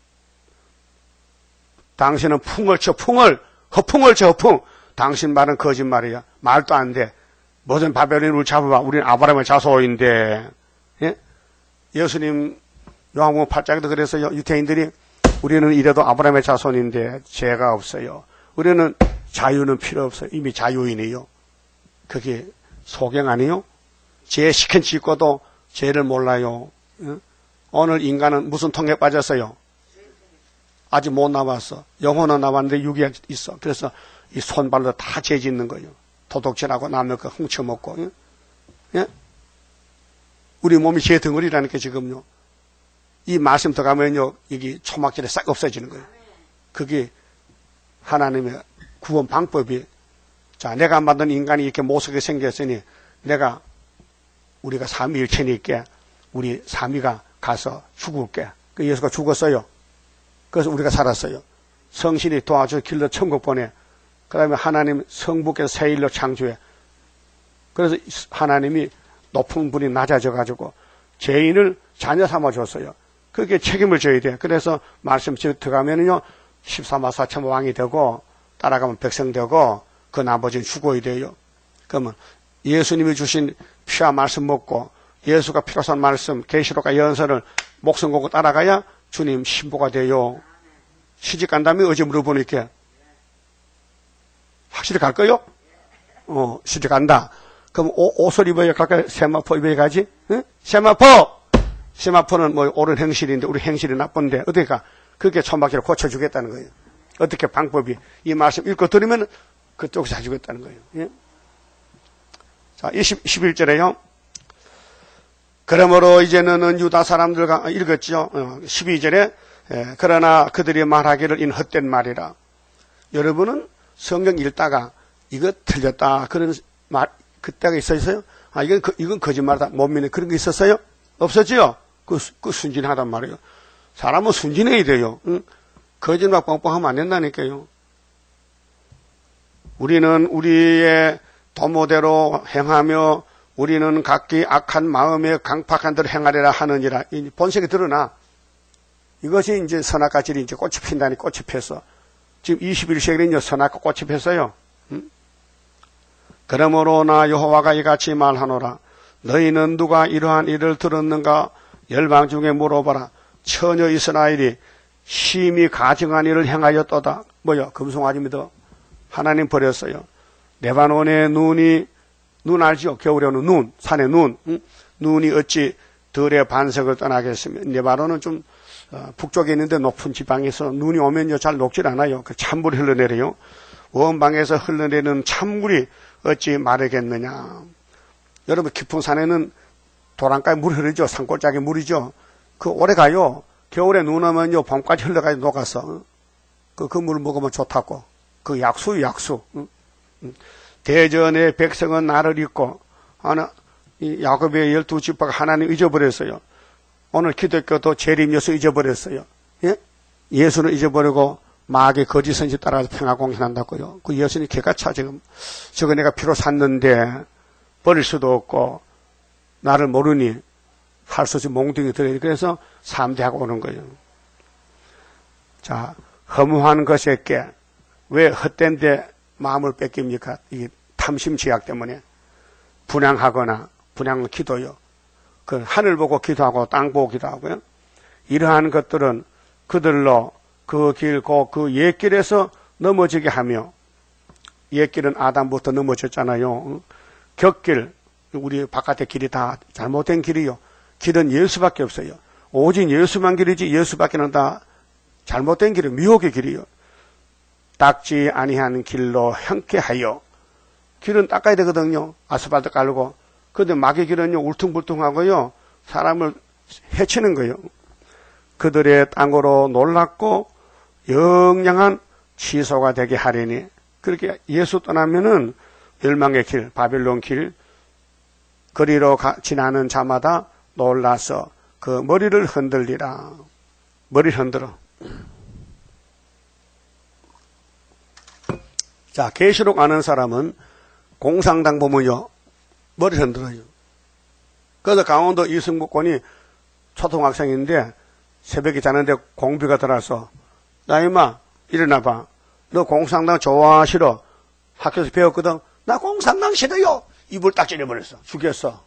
당신은 풍을 쳐, 허풍을 쳐, 허풍. 당신 말은 거짓말이야. 말도 안 돼. 무슨 바벨론을 우리 잡아봐. 우리는 아브라함의 자손인데. 예? 예수님 요한복음 8장에도 그래서 유대인들이 우리는 이래도 아브라함의 자손인데 죄가 없어요. 우리는 자유는 필요 없어요. 이미 자유인이요. 그게 소경 아니요? 죄 시킨 짓고도 죄를 몰라요. 예? 오늘 인간은 무슨 통에 빠졌어요? 아직 못 나왔어. 영혼은 나왔는데 육이 있어. 그래서 이 손발로 다 죄 짓는 거예요. 도둑질하고 남의 거 훔쳐먹고. 예? 예? 우리 몸이 죄 덩어리라니까 지금요. 이 말씀 들어가면요, 여기 초막절에 싹 없어지는 거예요. 그게 하나님의 구원 방법이. 자, 내가 만든 인간이 이렇게 모습이 생겼으니 우리가 삼위일체니까 우리 삼위가 가서 죽을게. 그 예수가 죽었어요. 그래서 우리가 살았어요. 성신이 도와줘 길러 천국 보내. 그 다음에 하나님 성부께서 새 일로 창조해. 그래서 하나님이 높은 분이 낮아져가지고 죄인을 자녀 삼아줬어요. 그게 책임을 져야 돼. 그래서 말씀 들어가면은요, 14만 4천 왕이 되고, 따라가면 백성 되고, 그 나머지는 죽어야 돼요. 그러면 예수님이 주신 피와 말씀 먹고, 예수가 피로 산 말씀, 계시록과 예언서를 목숨 걸고 따라가야 주님 신부가 돼요. 시집 간다면 어제 물어보니까, 확실히 갈 거요? 시집 간다. 그럼 옷을 입어야 갈까요? 세마포 입어야 가지? 응? 세마포는 뭐 옳은 행실인데 우리 행실이 나쁜데 어떻게 가? 그렇게 천박기를 고쳐주겠다는 거예요. 어떻게 방법이? 이 말씀 읽고 들으면 그쪽에서 해주겠다는 거예요. 예? 자, 11절에요. 그러므로 이제 너는 유다 사람들과 읽었죠. 12절에 그러나 그들이 말하기를 인 헛된 말이라. 여러분은 성경 읽다가 이거 틀렸다 그런 말 그때가 있었어요? 이건 거짓말이다 못 믿는 그런 게 있었어요? 없었지요? 그 순진하단 말이에요. 사람은 순진해야 돼요. 응? 거짓말 뻥뻥하면 안 된다니까요. 우리는 우리의 도모대로 행하며 우리는 각기 악한 마음에 강팍한 대로 행하리라 하느니라. 본색이 드러나. 이것이 이제 선악과질이 이제 꽃이 핀다니 꽃이 폈어. 지금 21세기는 선악과 꽃이 폈어요. 그러므로 나 여호와가 이같이 말하노라. 너희는 누가 이러한 일을 들었는가? 열방 중에 물어봐라. 처녀 이스라엘이 심히 가증한 일을 행하였도다. 뭐요? 금송아지입니다. 하나님 버렸어요. 레바논의 눈 알죠? 겨울에 오는 눈, 산의 눈. 눈이 어찌 들의 반석을 떠나겠으며. 레바논은 좀 북쪽에 있는데 높은 지방에서 눈이 오면요 잘 녹질 않아요. 그 찬물이 흘러내려요. 원방에서 흘러내리는 찬물이 어찌 마르겠느냐. 여러분 깊은 산에는 도랑가에 물이 흐르죠. 산골짜기 물이죠. 그 오래 가요. 겨울에 눈 오면요 봄까지 흘러가서 녹아서 그 물을 먹으면 좋다고. 그 약수. 대전의 백성은 나를 잊고 이 야곱의 12지파가 하나님 잊어버렸어요. 오늘 기독교도 재림 예수 잊어버렸어요. 예? 예수는 잊어버리고 마귀의 거짓 선지 따라서 평화 공신한다고요. 그 예수님 개가차 지금 저거 내가 피로 샀는데 버릴 수도 없고 나를 모르니 할 수 없이 몽둥이 들어요. 그래서 3대하고 오는 거예요. 자, 허무한 것에게 왜 헛된데 마음을 뺏깁니까? 이게 탐심 제약 때문에 분양하거나 분양은 기도요. 그 하늘 보고 기도하고 땅 보고 기도하고요. 이러한 것들은 그들로 그 길 곧 그 옛길에서 넘어지게 하며 옛길은 아담부터 넘어졌잖아요. 곁길 우리 바깥의 길이 다 잘못된 길이요. 길은 예수밖에 없어요. 오직 예수만 길이지 예수밖에는 다 잘못된 길이요. 미혹의 길이요. 닦지 아니한 길로 형쾌하여 길은 닦아야 되거든요. 아스팔트 깔고. 그런데 마귀의 길은요 울퉁불퉁하고요. 사람을 해치는 거예요. 그들의 땅으로 놀랍고 영영한 취소가 되게 하리니. 그렇게 예수 떠나면은 멸망의 길, 바벨론 길 거리로 지나는 자마다 놀라서 그 머리를 흔들리라. 머리를 흔들어. 자, 계시록 아는 사람은 공상당 보면요 머리를 흔들어요. 그래서 강원도 이승복권이 초등학생인데 새벽에 자는데 공비가 들어와서 야 임마 일어나봐. 너 공상당 좋아 싫어? 학교에서 배웠거든. 나 공상당 싫어요. 입을 딱 찔려버렸어. 죽였어.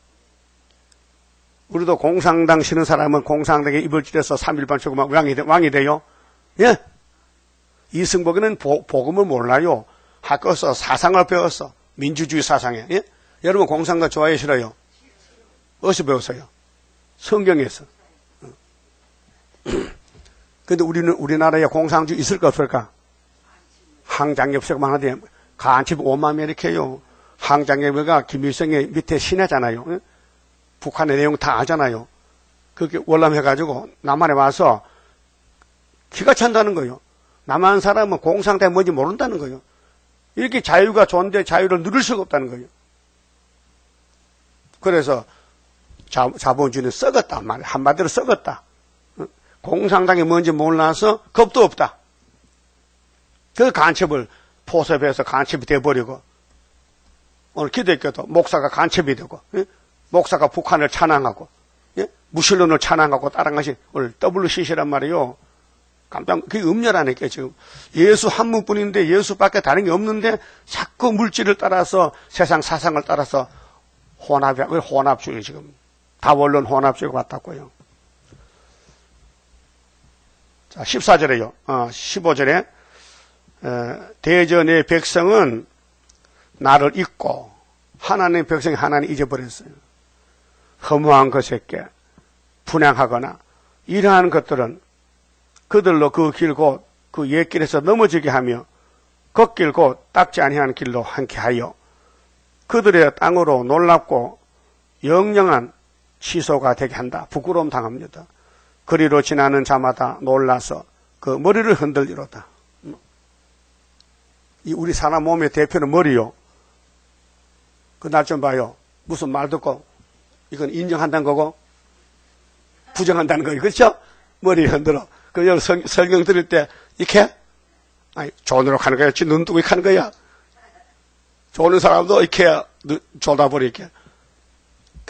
우리도 공상당 싫은 사람은 공상당에 입을 찔려서 3일반 죽으면 왕이 돼요. 예? 이승복이는 복음을 몰라요. 학교에서 사상을 배웠어. 민주주의 사상에. 예? 여러분 공상당 좋아해 싫어요? 어디서 배웠어요? 성경에서. 근데 우리나라에 공상주의 있을까 없을까? 항장엽석만 하되 간첩 오만 이렇게 해요. 항장엽가 김일성의 밑에 신하잖아요. 예? 북한의 내용 다 알잖아요. 그렇게 월남해가지고 남한에 와서 기가 찬다는 거예요. 남한 사람은 공상당이 뭔지 모른다는 거예요. 이렇게 자유가 좋은데 자유를 누릴 수가 없다는 거예요. 그래서 자본주의는 썩었다 말이에요. 한마디로 썩었다. 공상당이 뭔지 몰라서 겁도 없다. 그 간첩을 포섭해서 간첩이 돼버리고 오늘 기독교도 목사가 간첩이 되고 목사가 북한을 찬양하고 무신론을 찬양하고 따른 것이 오늘 WCC란 말이에요. 그게 음녀라니까 지금. 예수 한 분뿐인데 예수밖에 다른 게 없는데 자꾸 물질을 따라서 세상 사상을 따라서 혼합주의 지금. 다원론 혼합주의가 왔다고요. 자, 14절에요. 15절에 대전의 백성은 나를 잊고 하나님의 백성이 하나님 잊어버렸어요. 허무한 것에게 분양하거나 이러한 것들은 그들로 그 길 곧 그 옛길에서 넘어지게 하며 걷길 곧 닦지 아니한 길로 함께하여 그들의 땅으로 놀랍고 영영한 취소가 되게 한다. 부끄러움 당합니다. 거리로 지나는 자마다 놀라서 그 머리를 흔들리로다. 이 우리 사람 몸의 대표는 머리요. 그 날 좀 봐요. 무슨 말 듣고 이건 인정한다는 거고 부정한다는 거예요. 그렇죠? 머리 흔들어. 그 여러분 설경 들을 때 이렇게 존으로 가는 거야. 눈 뜨고 이렇게 하는 거야. 조는 사람도 이렇게 졸다버리 이렇게.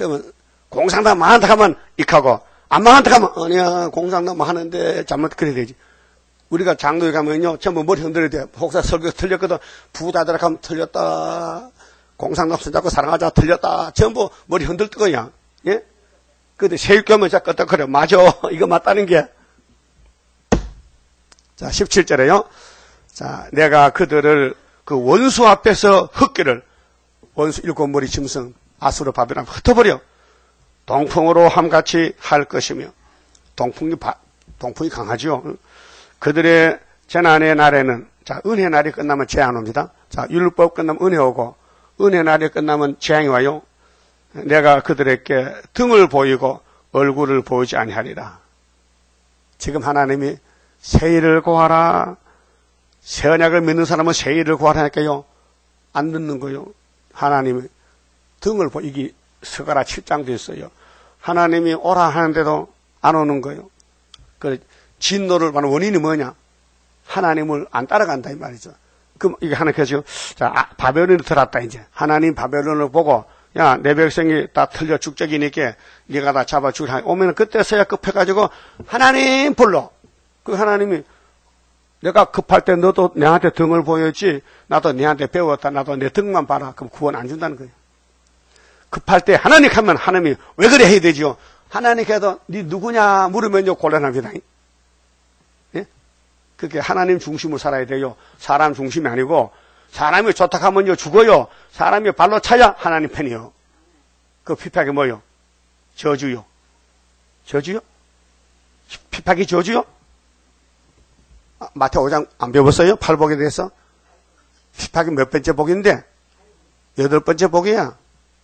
그러면 공산당 망한다 하면 익하고 안 망한다 하면 아니야 공산당 망하는데 잘못 그래야 되지. 우리가 장로에 가면요 전부 머리 흔들어야 돼. 목사 설교 틀렸거든. 부다더라 하면 틀렸다. 공산당 손잡고 사랑하자 틀렸다. 전부 머리 흔들 거야. 예? 근데 세율교면 자꾸 끄떡거려. 맞아. 이거 맞다는 게. 자 17절에요. 자 내가 그들을 그 원수 앞에서 흩기를 원수 일곱 머리 짐승 아수르 바벨론 흩어버려 동풍으로 함같이 할 것이며 동풍이 강하죠. 그들의 재난의 날에는 자 은혜 날이 끝나면 재앙 옵니다. 자 율법 끝나면 은혜 오고 은혜 날이 끝나면 재앙이 와요. 내가 그들에게 등을 보이고 얼굴을 보이지 아니하리라. 지금 하나님이 새 일을 구하라. 새 언약을 믿는 사람은 새 일을 구하라니까요. 안 듣는 거요. 하나님이 등을 이게 스가랴 7장도 있어요. 하나님이 오라 하는데도 안 오는 거예요. 그 진노를 받는 원인이 뭐냐? 하나님을 안 따라간다 이 말이죠. 그럼 이게 하나님께서 자 바벨론이 들었다 이제. 하나님 바벨론을 보고 야 내 백성이 다 틀려 죽적이니까 네가 다 잡아 죽이라. 오면 그때서야 급해가지고 하나님 불러. 그 하나님이 내가 급할 때 너도 내한테 등을 보였지 나도 내한테 배웠다. 나도 내 등만 봐라. 그럼 구원 안 준다는 거예요. 급할 때 하나님 하면 하나님이 왜 그래 해야 되죠. 하나님께서 네 누구냐 물으면요 곤란합니다. 예? 그게 하나님 중심으로 살아야 돼요. 사람 중심이 아니고 사람이 좋다 하면요 죽어요. 사람이 발로 차야 하나님 편이요. 그 피팍이 뭐요? 저주요. 저주요? 피팍이 저주요? 마태오 5장 안 배웠어요? 팔복에 대해서? 피팍이 몇 번째 복인데? 8번째 복이야.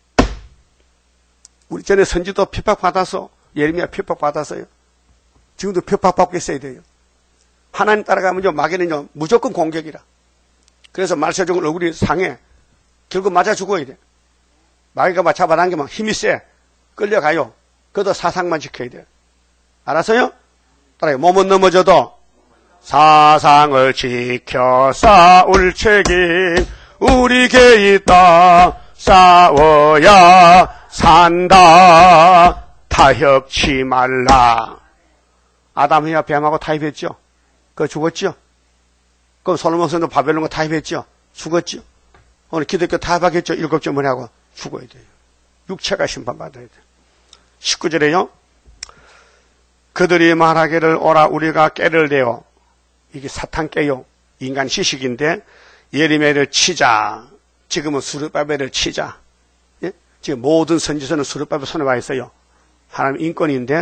우리 전에 선지도 핍박 받아서 예레미야 핍박 받았어요. 지금도 핍박 받고 있어야 돼요. 하나님 따라가면요 마귀는요 무조건 공격이라. 그래서 말세종은 얼굴이 상해. 결국 맞아 죽어야 돼. 마귀가 막 잡아당기면 힘이 세. 끌려가요. 그래도 사상만 지켜야 돼. 알았어요? 따라요. 몸은 넘어져도 사상을 지켜 싸울 책임 우리에게 있다. 싸워야 산다. 타협치 말라. 아담이와 뱀하고 타협했죠. 그거 죽었죠. 그럼 솔로몬 선도 바벨론과 타협했죠. 죽었죠. 오늘 기독교 타협하겠죠. 7점을 하고 죽어야 돼요. 육체가 심판받아야 돼요. 19절에요. 그들이 말하기를 오라 우리가 깨를 대어. 이게 사탄 깨요. 인간 시식인데 예레미야를 치자. 지금은 스룹바벨을 치자. 예? 지금 모든 선지서는 스룹바벨 손에 와 있어요. 하나님 인권인데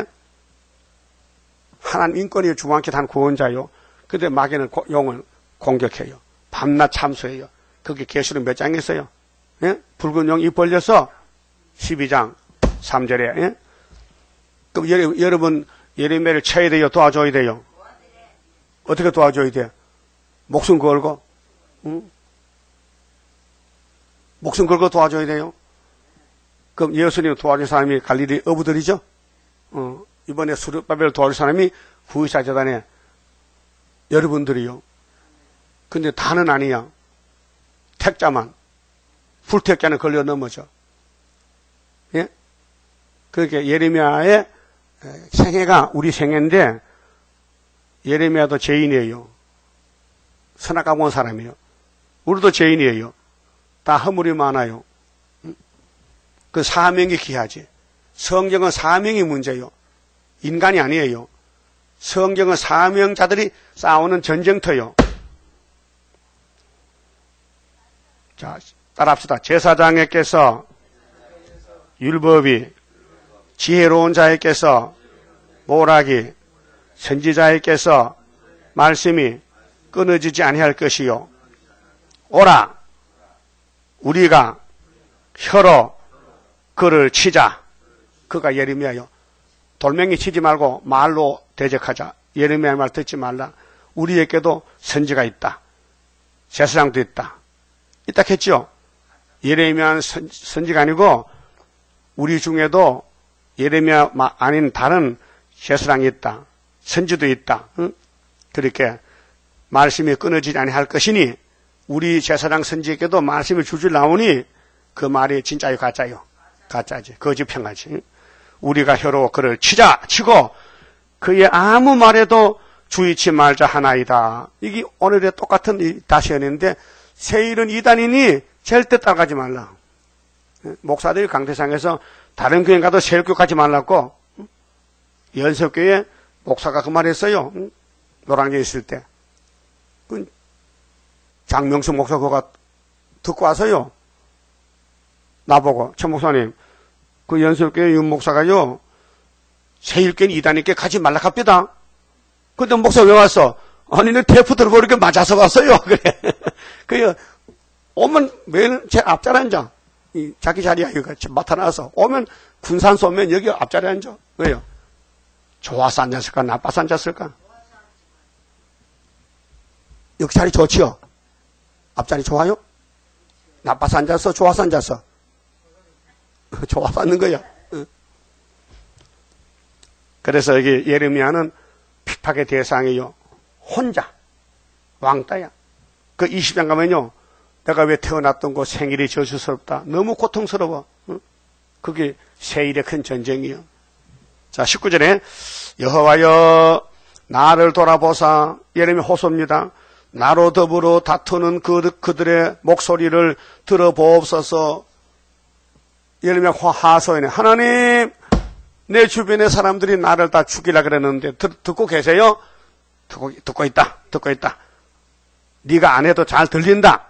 하나님 인권이 주관케 한 구원자요. 근데 마귀는 용을 공격해요. 밤낮 참수해요. 그게 계시록 몇 장에 있어요? 예? 붉은 용 입 벌려서 12장 3절에 예? 그럼 여러분 예레미야를 쳐야 돼요? 도와줘야 돼요? 어떻게 도와줘야 돼요? 목숨 걸고 응? 목숨 걸고 도와줘야 돼요? 그럼 예수님 도와준 사람이 갈릴리 어부들이죠? 이번에 스룹바벨을 도와준 사람이 구의사 재단에 여러분들이요. 근데 다는 아니야. 택자만. 불택자는 걸려 넘어져. 예? 그러니까 예레미야의 생애가 우리 생애인데 예레미야도 죄인이에요. 선악과고 온 사람이에요. 우리도 죄인이에요. 다 허물이 많아요. 그 사명이 귀하지. 성경은 사명이 문제예요. 인간이 아니에요. 성경은 사명자들이 싸우는 전쟁터요. 자, 따라합시다. 제사장에게서 율법이, 지혜로운 자에게서 모락이, 선지자에게서 말씀이 끊어지지 아니할 것이요. 오라, 우리가 혀로 그를 치자. 그가 예레미야요. 돌멩이 치지 말고 말로 대적하자. 예레미야의 말 듣지 말라. 우리에게도 선지가 있다. 제사장도 있다. 있다 했죠. 예레미야는 선지가 아니고 우리 중에도 예레미야 아닌 다른 제사장이 있다. 선지도 있다. 응? 그렇게 말씀이 끊어지지 아니할 것이니 우리 제사장 선지에게도 말씀이 줄줄 나오니 그 말이 진짜요 가짜요? 가짜지. 거짓평하지. 우리가 혀로 그를 치고 그의 아무 말에도 주의치 말자 하나이다. 이게 오늘의 똑같은 이 다시언인데 세일은 이단이니 절대 따라가지 말라. 목사들이 강대상에서 다른 교회 가도 세일교회 가지 말라고 연석교회 목사가 그 말했어요. 노량진에 있을 때. 장명숙 목사 그가 듣고 와서요. 나보고 천 목사님 그 연석교회 윤 목사가요 세일교회 이단이께 가지 말라 갑니다. 근데 목사 왜 왔어? 아니 내 테이프 들어보니까 맞아서 왔어요. 그래. 그 오면 매일 제 앞자리 앉아. 자기 자리야 이거 맡아놔서 오면 군산 쏘면 여기 앞자리에 앉아. 왜요? 좋아서 앉았을까 나빠서 앉았을까? 여기 자리 좋지요? 앞자리 좋아요? 나빠서 앉았어? 좋아서 앉았어? 좋아서 앉는 거야. 그래서 여기 예레미야는 핍박의 대상이요. 혼자 왕따야. 그 20장 가면요. 내가 왜 태어났던 곳 생일이 저주스럽다. 너무 고통스러워. 그게 세일의 큰 전쟁이요. 자, 19절에 여호와여 나를 돌아보사. 예레미야 호소입니다. 나로 더불어 다투는 그들의 목소리를 들어보옵소서. 예레미야 하소연에 하나님 내 주변의 사람들이 나를 다 죽이려 그랬는데 듣고 계세요? 듣고 있다. 네가 안 해도 잘 들린다.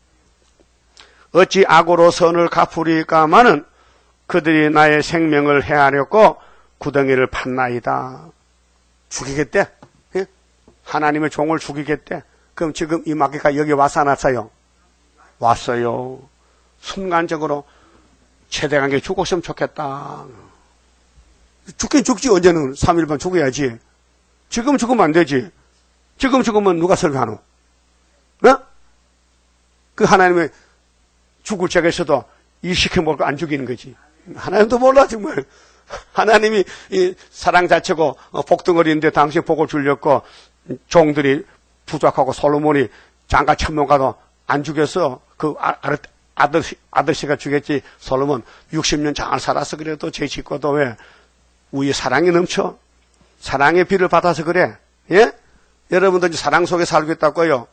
어찌 악으로 선을 갚으리까마는 그들이 나의 생명을 해하려고 구덩이를 팠나이다. 죽이겠대? 예? 하나님의 종을 죽이겠대? 그럼 지금 이 마귀가 여기 와서 안 왔어요? 왔어요. 순간적으로 최대한게 죽었으면 좋겠다. 죽긴 죽지. 언제는 3일반 죽어야지. 지금 죽으면 안 되지. 지금 죽으면 누가 설교하노? 어? 그 하나님의 죽을 적에서도 일 시켜먹고 안 죽이는 거지. 하나님도 몰라 정말. 하나님이 이 사랑 자체고 복덩어리인데 당신 복을 주려고 종들이 부족하고 솔로몬이 장가 천명가도 안 죽였어. 그 아들씨가 죽였지. 솔로몬 60년 잘 살아서 그래도 죄 짓고도 왜 우리 사랑이 넘쳐. 사랑의 비를 받아서 그래. 예? 여러분도 이제 사랑 속에 살고 있다고요.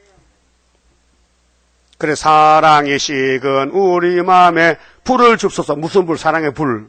그래 사랑이 식은 우리 마음에 불을 줍소서. 무슨 불? 사랑의 불.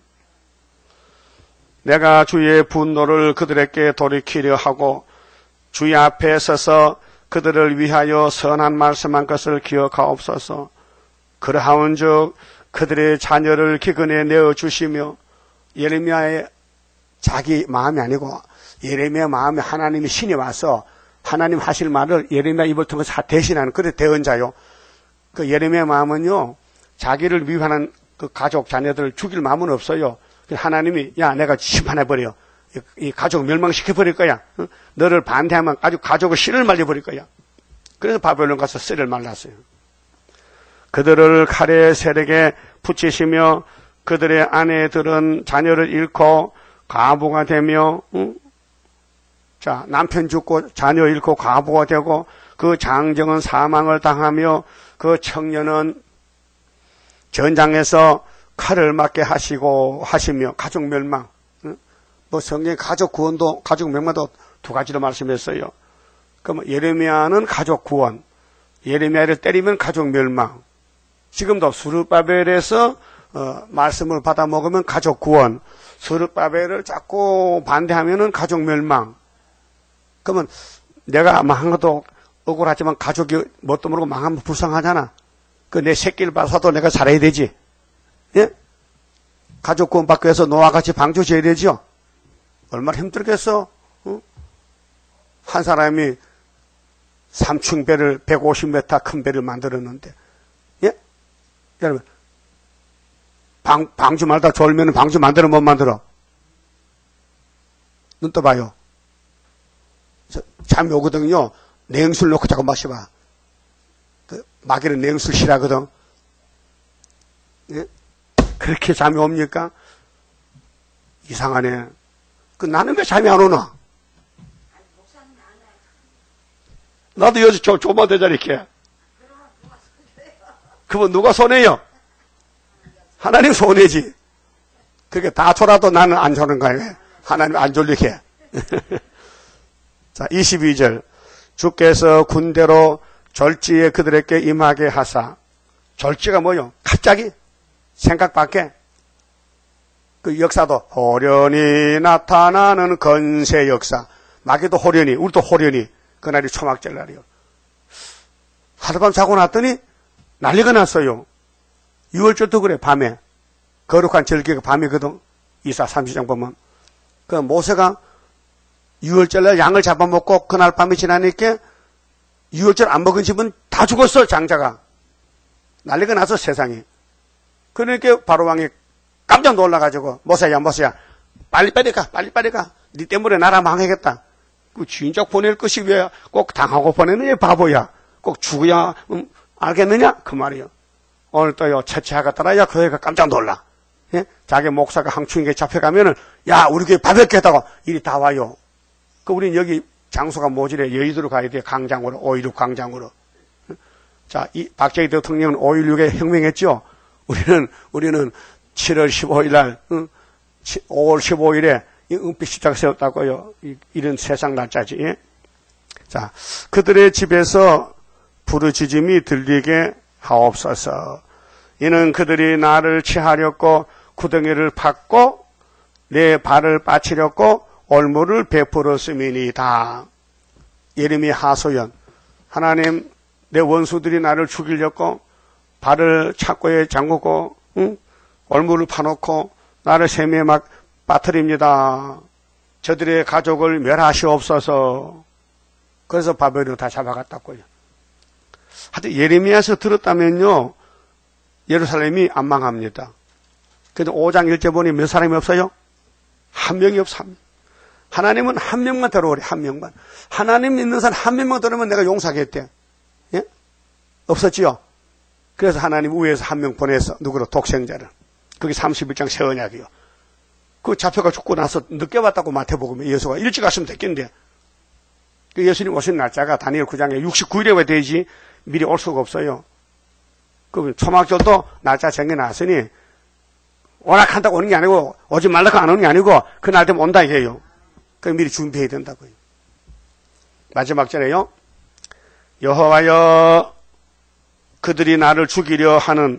내가 주의 분노를 그들에게 돌이키려 하고 주의 앞에 서서 그들을 위하여 선한 말씀한 것을 기억하옵소서. 그러하온즉 그들의 자녀를 기근에 내어주시며 예레미야의 자기 마음이 아니고 예레미야 마음에 하나님이 신이 와서 하나님 하실 말을 예레미야 입을 통해서 대신하는 그래 대언자요. 그 예레미야 마음은요 자기를 위하는 그 가족 자녀들을 죽일 마음은 없어요. 하나님이 야 내가 심판해버려. 이 가족 멸망시켜버릴 거야. 너를 반대하면 아주 가족을 씨를 말려버릴 거야. 그래서 바벨론 가서 씨를 말랐어요. 그들을 칼의 세력에 붙이시며 그들의 아내들은 자녀를 잃고 과부가 되며 자 남편 죽고 자녀 잃고 과부가 되고 그 장정은 사망을 당하며 그 청년은 전장에서 칼을 맞게 하시며 가족 멸망. 뭐 성경에 가족 구원도 가족 멸망도 두 가지로 말씀했어요. 그럼 예레미야는 가족 구원, 예레미야를 때리면 가족 멸망. 지금도 스룹바벨에서 말씀을 받아 먹으면 가족 구원, 스룹바벨을 자꾸 반대하면은 가족 멸망. 그러면 내가 망한 것도 억울하지만 가족이 뭣도 모르고 망하면 불쌍하잖아. 그 내 새끼를 봐서도 내가 살아야 되지. 예? 가족 구원 받기 위해서 노아와 같이 방주 지어야 되죠. 얼마나 힘들겠어. 한 사람이 3층 배를 150m 큰 배를 만들었는데, 예? 여러분 방주 말다 졸면 방주 만들어 못 만들어? 눈 떠봐요. 잠이 오거든요. 냉술 넣고 자꾸 마셔봐. 그 마귀는 냉술 싫어하거든. 예? 그렇게 잠이 옵니까? 이상하네. 그 나는 왜 잠이 안 오나? 나도 여기서 조마 되자 이렇게. 그러면 누가 손해요? 하나님 손해지. 그게 다 줘라도 나는 안 주는 거예요. 하나님 안 졸리게. 자, 22절. 주께서 군대로 졸지에 그들에게 임하게 하사. 졸지가 뭐요? 갑자기 생각 밖에. 그 역사도 호련히 나타나는 건세 역사. 마귀도 호련히, 우리도 호련히. 그날이 초막절 날이요. 하룻밤 자고 났더니 난리가 났어요. 6월절도 그래, 밤에. 거룩한 절기가 밤이거든. 이사 30장 보면. 그 모세가 6월절날 양을 잡아먹고 그날 밤이 지나니까 6월절 안 먹은 집은 다 죽었어, 장자가. 난리가 나서 세상이. 그러니까 바로왕이 깜짝 놀라가지고 모세야 빨리빨리 가. 네 때문에 나라 망하겠다. 그 진작 보낼 것이 왜 꼭 당하고 보내느냐, 바보야. 꼭 죽어야 알겠느냐, 그 말이요. 오늘 또요 채채하겠더라. 그 애가 깜짝 놀라. 예? 자기 목사가 항충에게 잡혀가면은 야 우리 교회 바베큐 했다고 일이 다 와요. 그 우린 여기 장소가 모질해. 여의도로 가야 돼. 광장으로, 5.16 광장으로. 자, 이 박정희 대통령은 5.16에 혁명했죠. 우리는 7월 15일 날, 5월 15일에 은빛 십자가 세웠다고요. 이런 세상 날짜지. 예? 자, 그들의 집에서 부르짖음이 들리게 하옵소서. 이는 그들이 나를 취하렸고 구덩이를 팠고 내 발을 빠치렸고 올무를 베풀었음이니이다. 예레미야 하소연. 하나님, 내 원수들이 나를 죽이려고 발을 착고에 잠그고 올무를 파놓고 나를 샘에 막 빠뜨립니다. 저들의 가족을 멸하시옵소서. 그래서 바벨론으로 다 잡아갔다고요. 하여튼 예레미야에서 들었다면요, 예루살렘이 안 망합니다. 근데 5장 1절 보니 몇 사람이 없어요? 한 명이 없어. 하나님은 한 명만 들어오래, 한 명만. 하나님 믿는 사람 한 명만 들어오면 내가 용서하겠대. 예? 없었지요? 그래서 하나님 위에서 한 명 보내서, 누구로? 독생자를. 그게 31장 새 언약이요. 그 잡혀가 죽고 나서 늦게 왔다고 마태복음에 예수가 일찍 왔으면 됐겠는데. 그 예수님 오신 날짜가 다니엘 9장에 69일에 왜 되지? 미리 올 수가 없어요. 그 초막절도 날짜 정해놨으니 오락한다고 오는 게 아니고 오지 말라고 안 오는 게 아니고 그날 되면 온다 이게요. 그 미리 준비해야 된다고요. 마지막 절에요. 여호와여 그들이 나를 죽이려 하는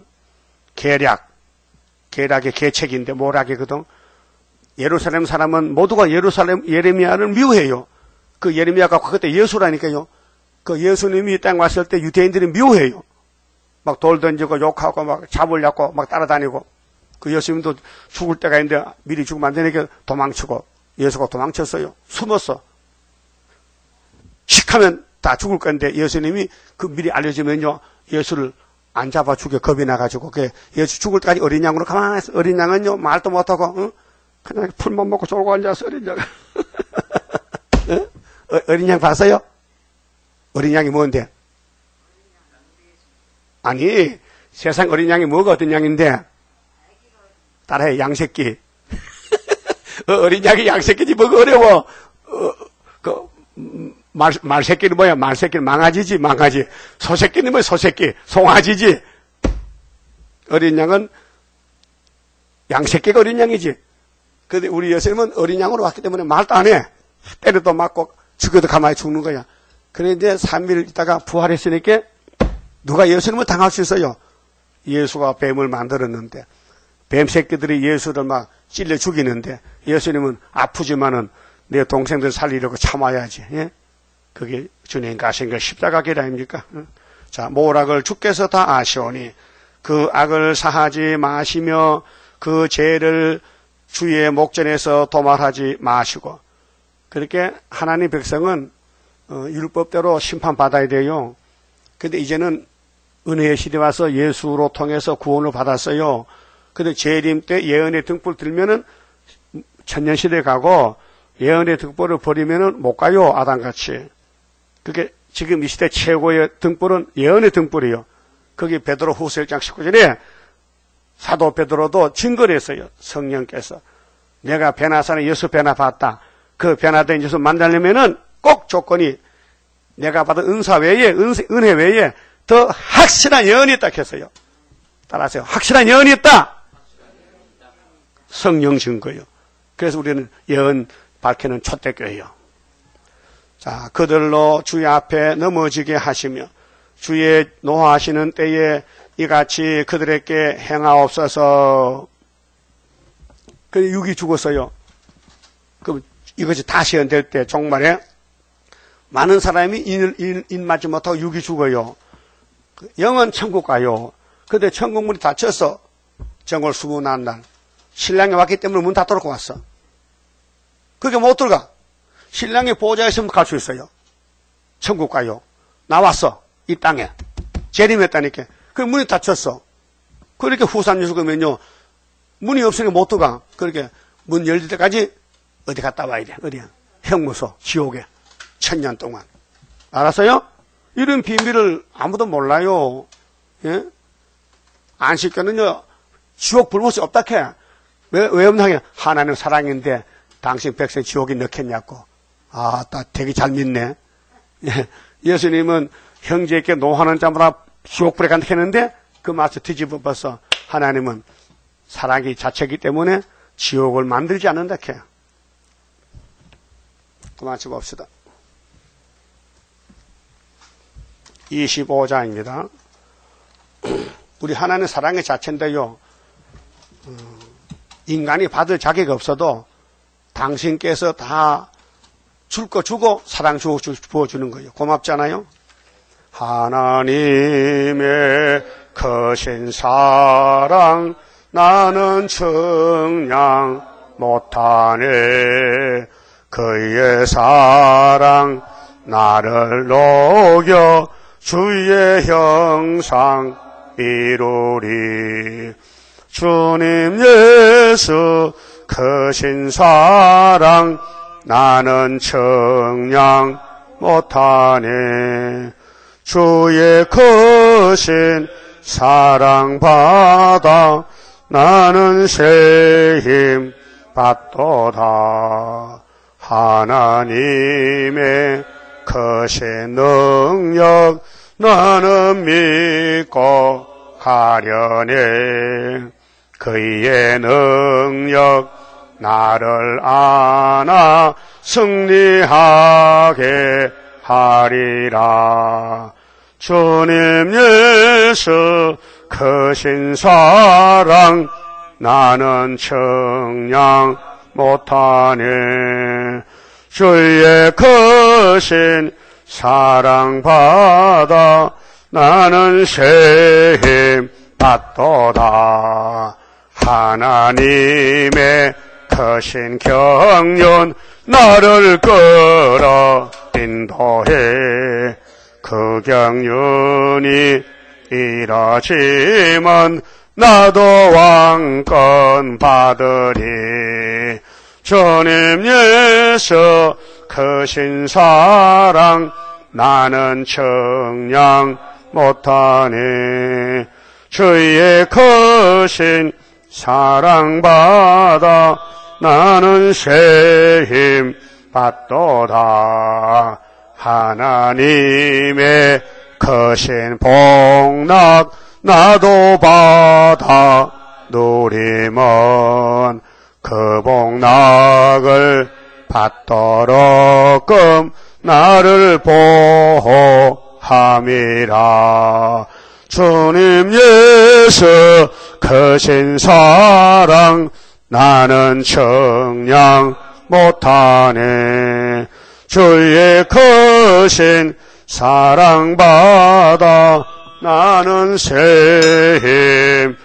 계략의 계책인데 모략이거든. 예루살렘 사람은 모두가 예레미야를 미워해요. 그 예레미야가 그때 예수라니까요. 그 예수님이 이 땅 왔을 때 유대인들이 미워해요. 막 돌 던지고 욕하고 막 잡으려고 막 따라다니고. 그 예수님도 죽을 때가 있는데 미리 죽으면 안 되니까 도망치고 예수가 도망쳤어요. 숨었어. 칙하면 다 죽을 건데 예수님이 그 미리 알려주면요. 예수를 안 잡아 죽여 겁이 나가지고 그 예수 죽을 때까지 어린 양으로 가만히 있어. 어린 양은요 말도 못하고 응? 그냥 풀만 먹고 졸고 앉아서 어린 양. 응? 어린 양 봤어요? 어린 양이 뭔데? 아니 세상 어린 양이 뭐가 어떤 양인데? 따라해 양새끼. 어린 양이 양새끼지 뭐가 어려워. 말새끼는 뭐야? 말새끼는 망아지지 망아지. 소새끼는 뭐야? 소새끼 송아지지. 어린 양은 양새끼가 어린 양이지. 근데 우리 예수님은 어린 양으로 왔기 때문에 말도 안 해. 때려도 맞고 죽여도 가만히 죽는 거야. 그런데 3일 있다가 부활했으니까 누가 예수님을 당할 수 있어요? 예수가 뱀을 만들었는데 뱀 새끼들이 예수를 막 찔러 죽이는데 예수님은 아프지만은 내 동생들 살리려고 참아야지. 예? 그게 주님 가신 그 십자가 길 아닙니까? 자, 모락을 주께서 다 아시오니 그 악을 사하지 마시며 그 죄를 주의 목전에서 도말하지 마시고. 그렇게 하나님 백성은 율법대로 심판받아야 돼요. 근데 이제는 은혜의 시대 와서 예수로 통해서 구원을 받았어요. 근데 재림 때 예언의 등불 들면은 천년시대 가고 예언의 등불을 버리면은 못 가요. 아담같이. 그게 지금 이 시대 최고의 등불은 예언의 등불이에요. 거기 베드로 후서 1장 19절에 사도 베드로도 증거를 했어요. 성령께서. 내가 베나산에 예수 베나 봤다. 그 베나된 예수 만나려면은 꼭 조건이 내가 받은 은사 외에, 은혜 외에 더 확실한 예언이 있다 했어요. 따라하세요. 확실한 예언이 있다. 성령 증거예요. 그래서 우리는 예언 밝히는 초대교회예요. 자, 그들로 주의 앞에 넘어지게 하시며 주의 노하시는 때에 이같이 그들에게 행하옵소서. 그 육이 죽었어요. 그럼 이것이 다시 연될 때 종말에 많은 사람이 인맞지 못하고 육이 죽어요. 영은 천국 가요. 근데 천국 문이 닫혀서 정월 수문한 날 신랑이 왔기 때문에 문 닫도록 왔어. 그게 못 들어가. 신랑이 보호자가 있으면 갈 수 있어요. 천국 가요. 나왔어. 이 땅에. 재림했다니까. 그 문이 닫혔어. 그렇게 후산 죽으면요. 문이 없으니까 못 들어가. 그렇게 문 열릴 때까지 어디 갔다 와야 돼. 어디야? 형무소, 지옥에. 1000년 동안. 알았어요? 이런 비밀을 아무도 몰라요. 예? 안식교는요, 지옥 불못이 없다 캐. 왜 없나 해? 하나님 사랑인데 당신 백성 지옥에 넣겠냐고. 아, 되게 잘 믿네. 예. 예수님은 형제에게 노하는 자마다 지옥불에 간다 했는데 그 말씀 뒤집어 봐서 하나님은 사랑이 자체이기 때문에 지옥을 만들지 않는다 캐. 그만 봅시다. 25장입니다. 우리 하나님 사랑의 자체인데요. 인간이 받을 자격이 없어도 당신께서 다 줄 거 주고 사랑 부어주는 거예요. 고맙잖아요. 하나님의 크신 사랑 나는 측량 못하네. 그의 사랑 나를 녹여 주의 형상 이루리. 주님 예수 크신 사랑 나는 측량 못하네. 주의 크신 사랑 받아 나는 새 힘 받도다. 하나님의 크신 능력 나는 믿고 가려네. 그의 능력 나를 안아 승리하게 하리라. 주님 예수 크신 사랑 나는 측량 못하네. 주의 크신 사랑 받아 나는 새 힘 받도다. 하나님의 크신 경륜 나를 끌어 인도해. 그 경륜이 이러지만 나도 왕권 받으리. 주님 예수 크신 사랑 나는 측량 못하네. 주의 크신 사랑 받아 나는 새 힘 받도다. 하나님의 크신 복락 나도 받아 누리면 그 복락을 받도록 나를 보호함이라. 주님 예수 크신 사랑 나는 측량 못하네. 주의 크신 사랑 받아 나는 새 힘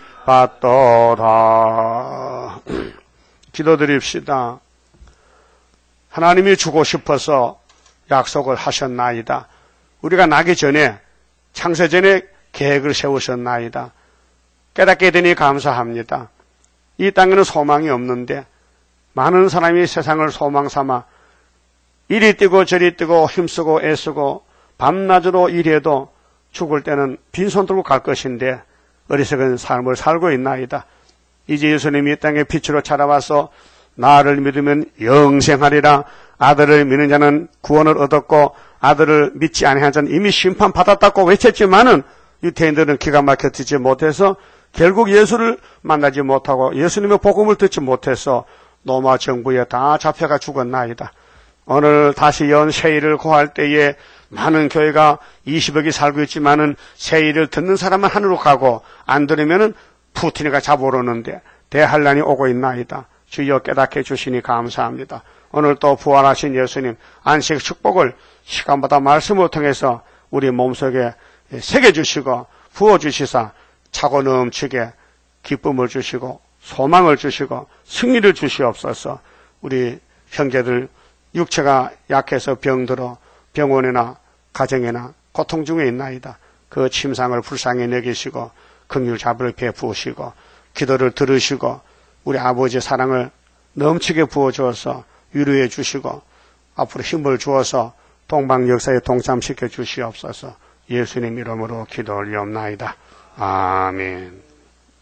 받도다. 기도드립시다. 하나님이 주고 싶어서 약속을 하셨나이다. 우리가 나기 전에 창세전에 계획을 세우셨나이다. 깨닫게 되니 감사합니다. 이 땅에는 소망이 없는데 많은 사람이 세상을 소망 삼아 이리 뛰고 저리 뛰고 힘쓰고 애쓰고 밤낮으로 일해도 죽을 때는 빈손 들고 갈 것인데 어리석은 삶을 살고 있나이다. 이제 예수님이 이 땅에 빛으로 찾아와서 나를 믿으면 영생하리라. 아들을 믿는 자는 구원을 얻었고 아들을 믿지 아니한 자는 이미 심판받았다고 외쳤지만은 유태인들은 기가 막혀 듣지 못해서 결국 예수를 만나지 못하고 예수님의 복음을 듣지 못해서 로마 정부에 다 잡혀가 죽었나이다. 오늘 다시 연세일을 고할 때에 많은 교회가 20억이 살고 있지만은 세일을 듣는 사람은 하늘로 가고 안 들으면은 푸틴이가 잡아오르는데 대환란이 오고 있나이다. 주여 깨닫게 해주시니 감사합니다. 오늘 또 부활하신 예수님 안식 축복을 시간보다 말씀을 통해서 우리 몸속에 새겨주시고 부어주시사 차고 넘치게 기쁨을 주시고 소망을 주시고 승리를 주시옵소서. 우리 형제들 육체가 약해서 병들어 병원이나 가정이나 고통 중에 있나이다. 그 침상을 불쌍히 여기시고 긍휼 자비를 베푸시고 기도를 들으시고 우리 아버지의 사랑을 넘치게 부어주어서 위로해 주시고 앞으로 힘을 주어서 동방 역사에 동참시켜 주시옵소서. 예수님 이름으로 기도 올리옵나이다. 아멘.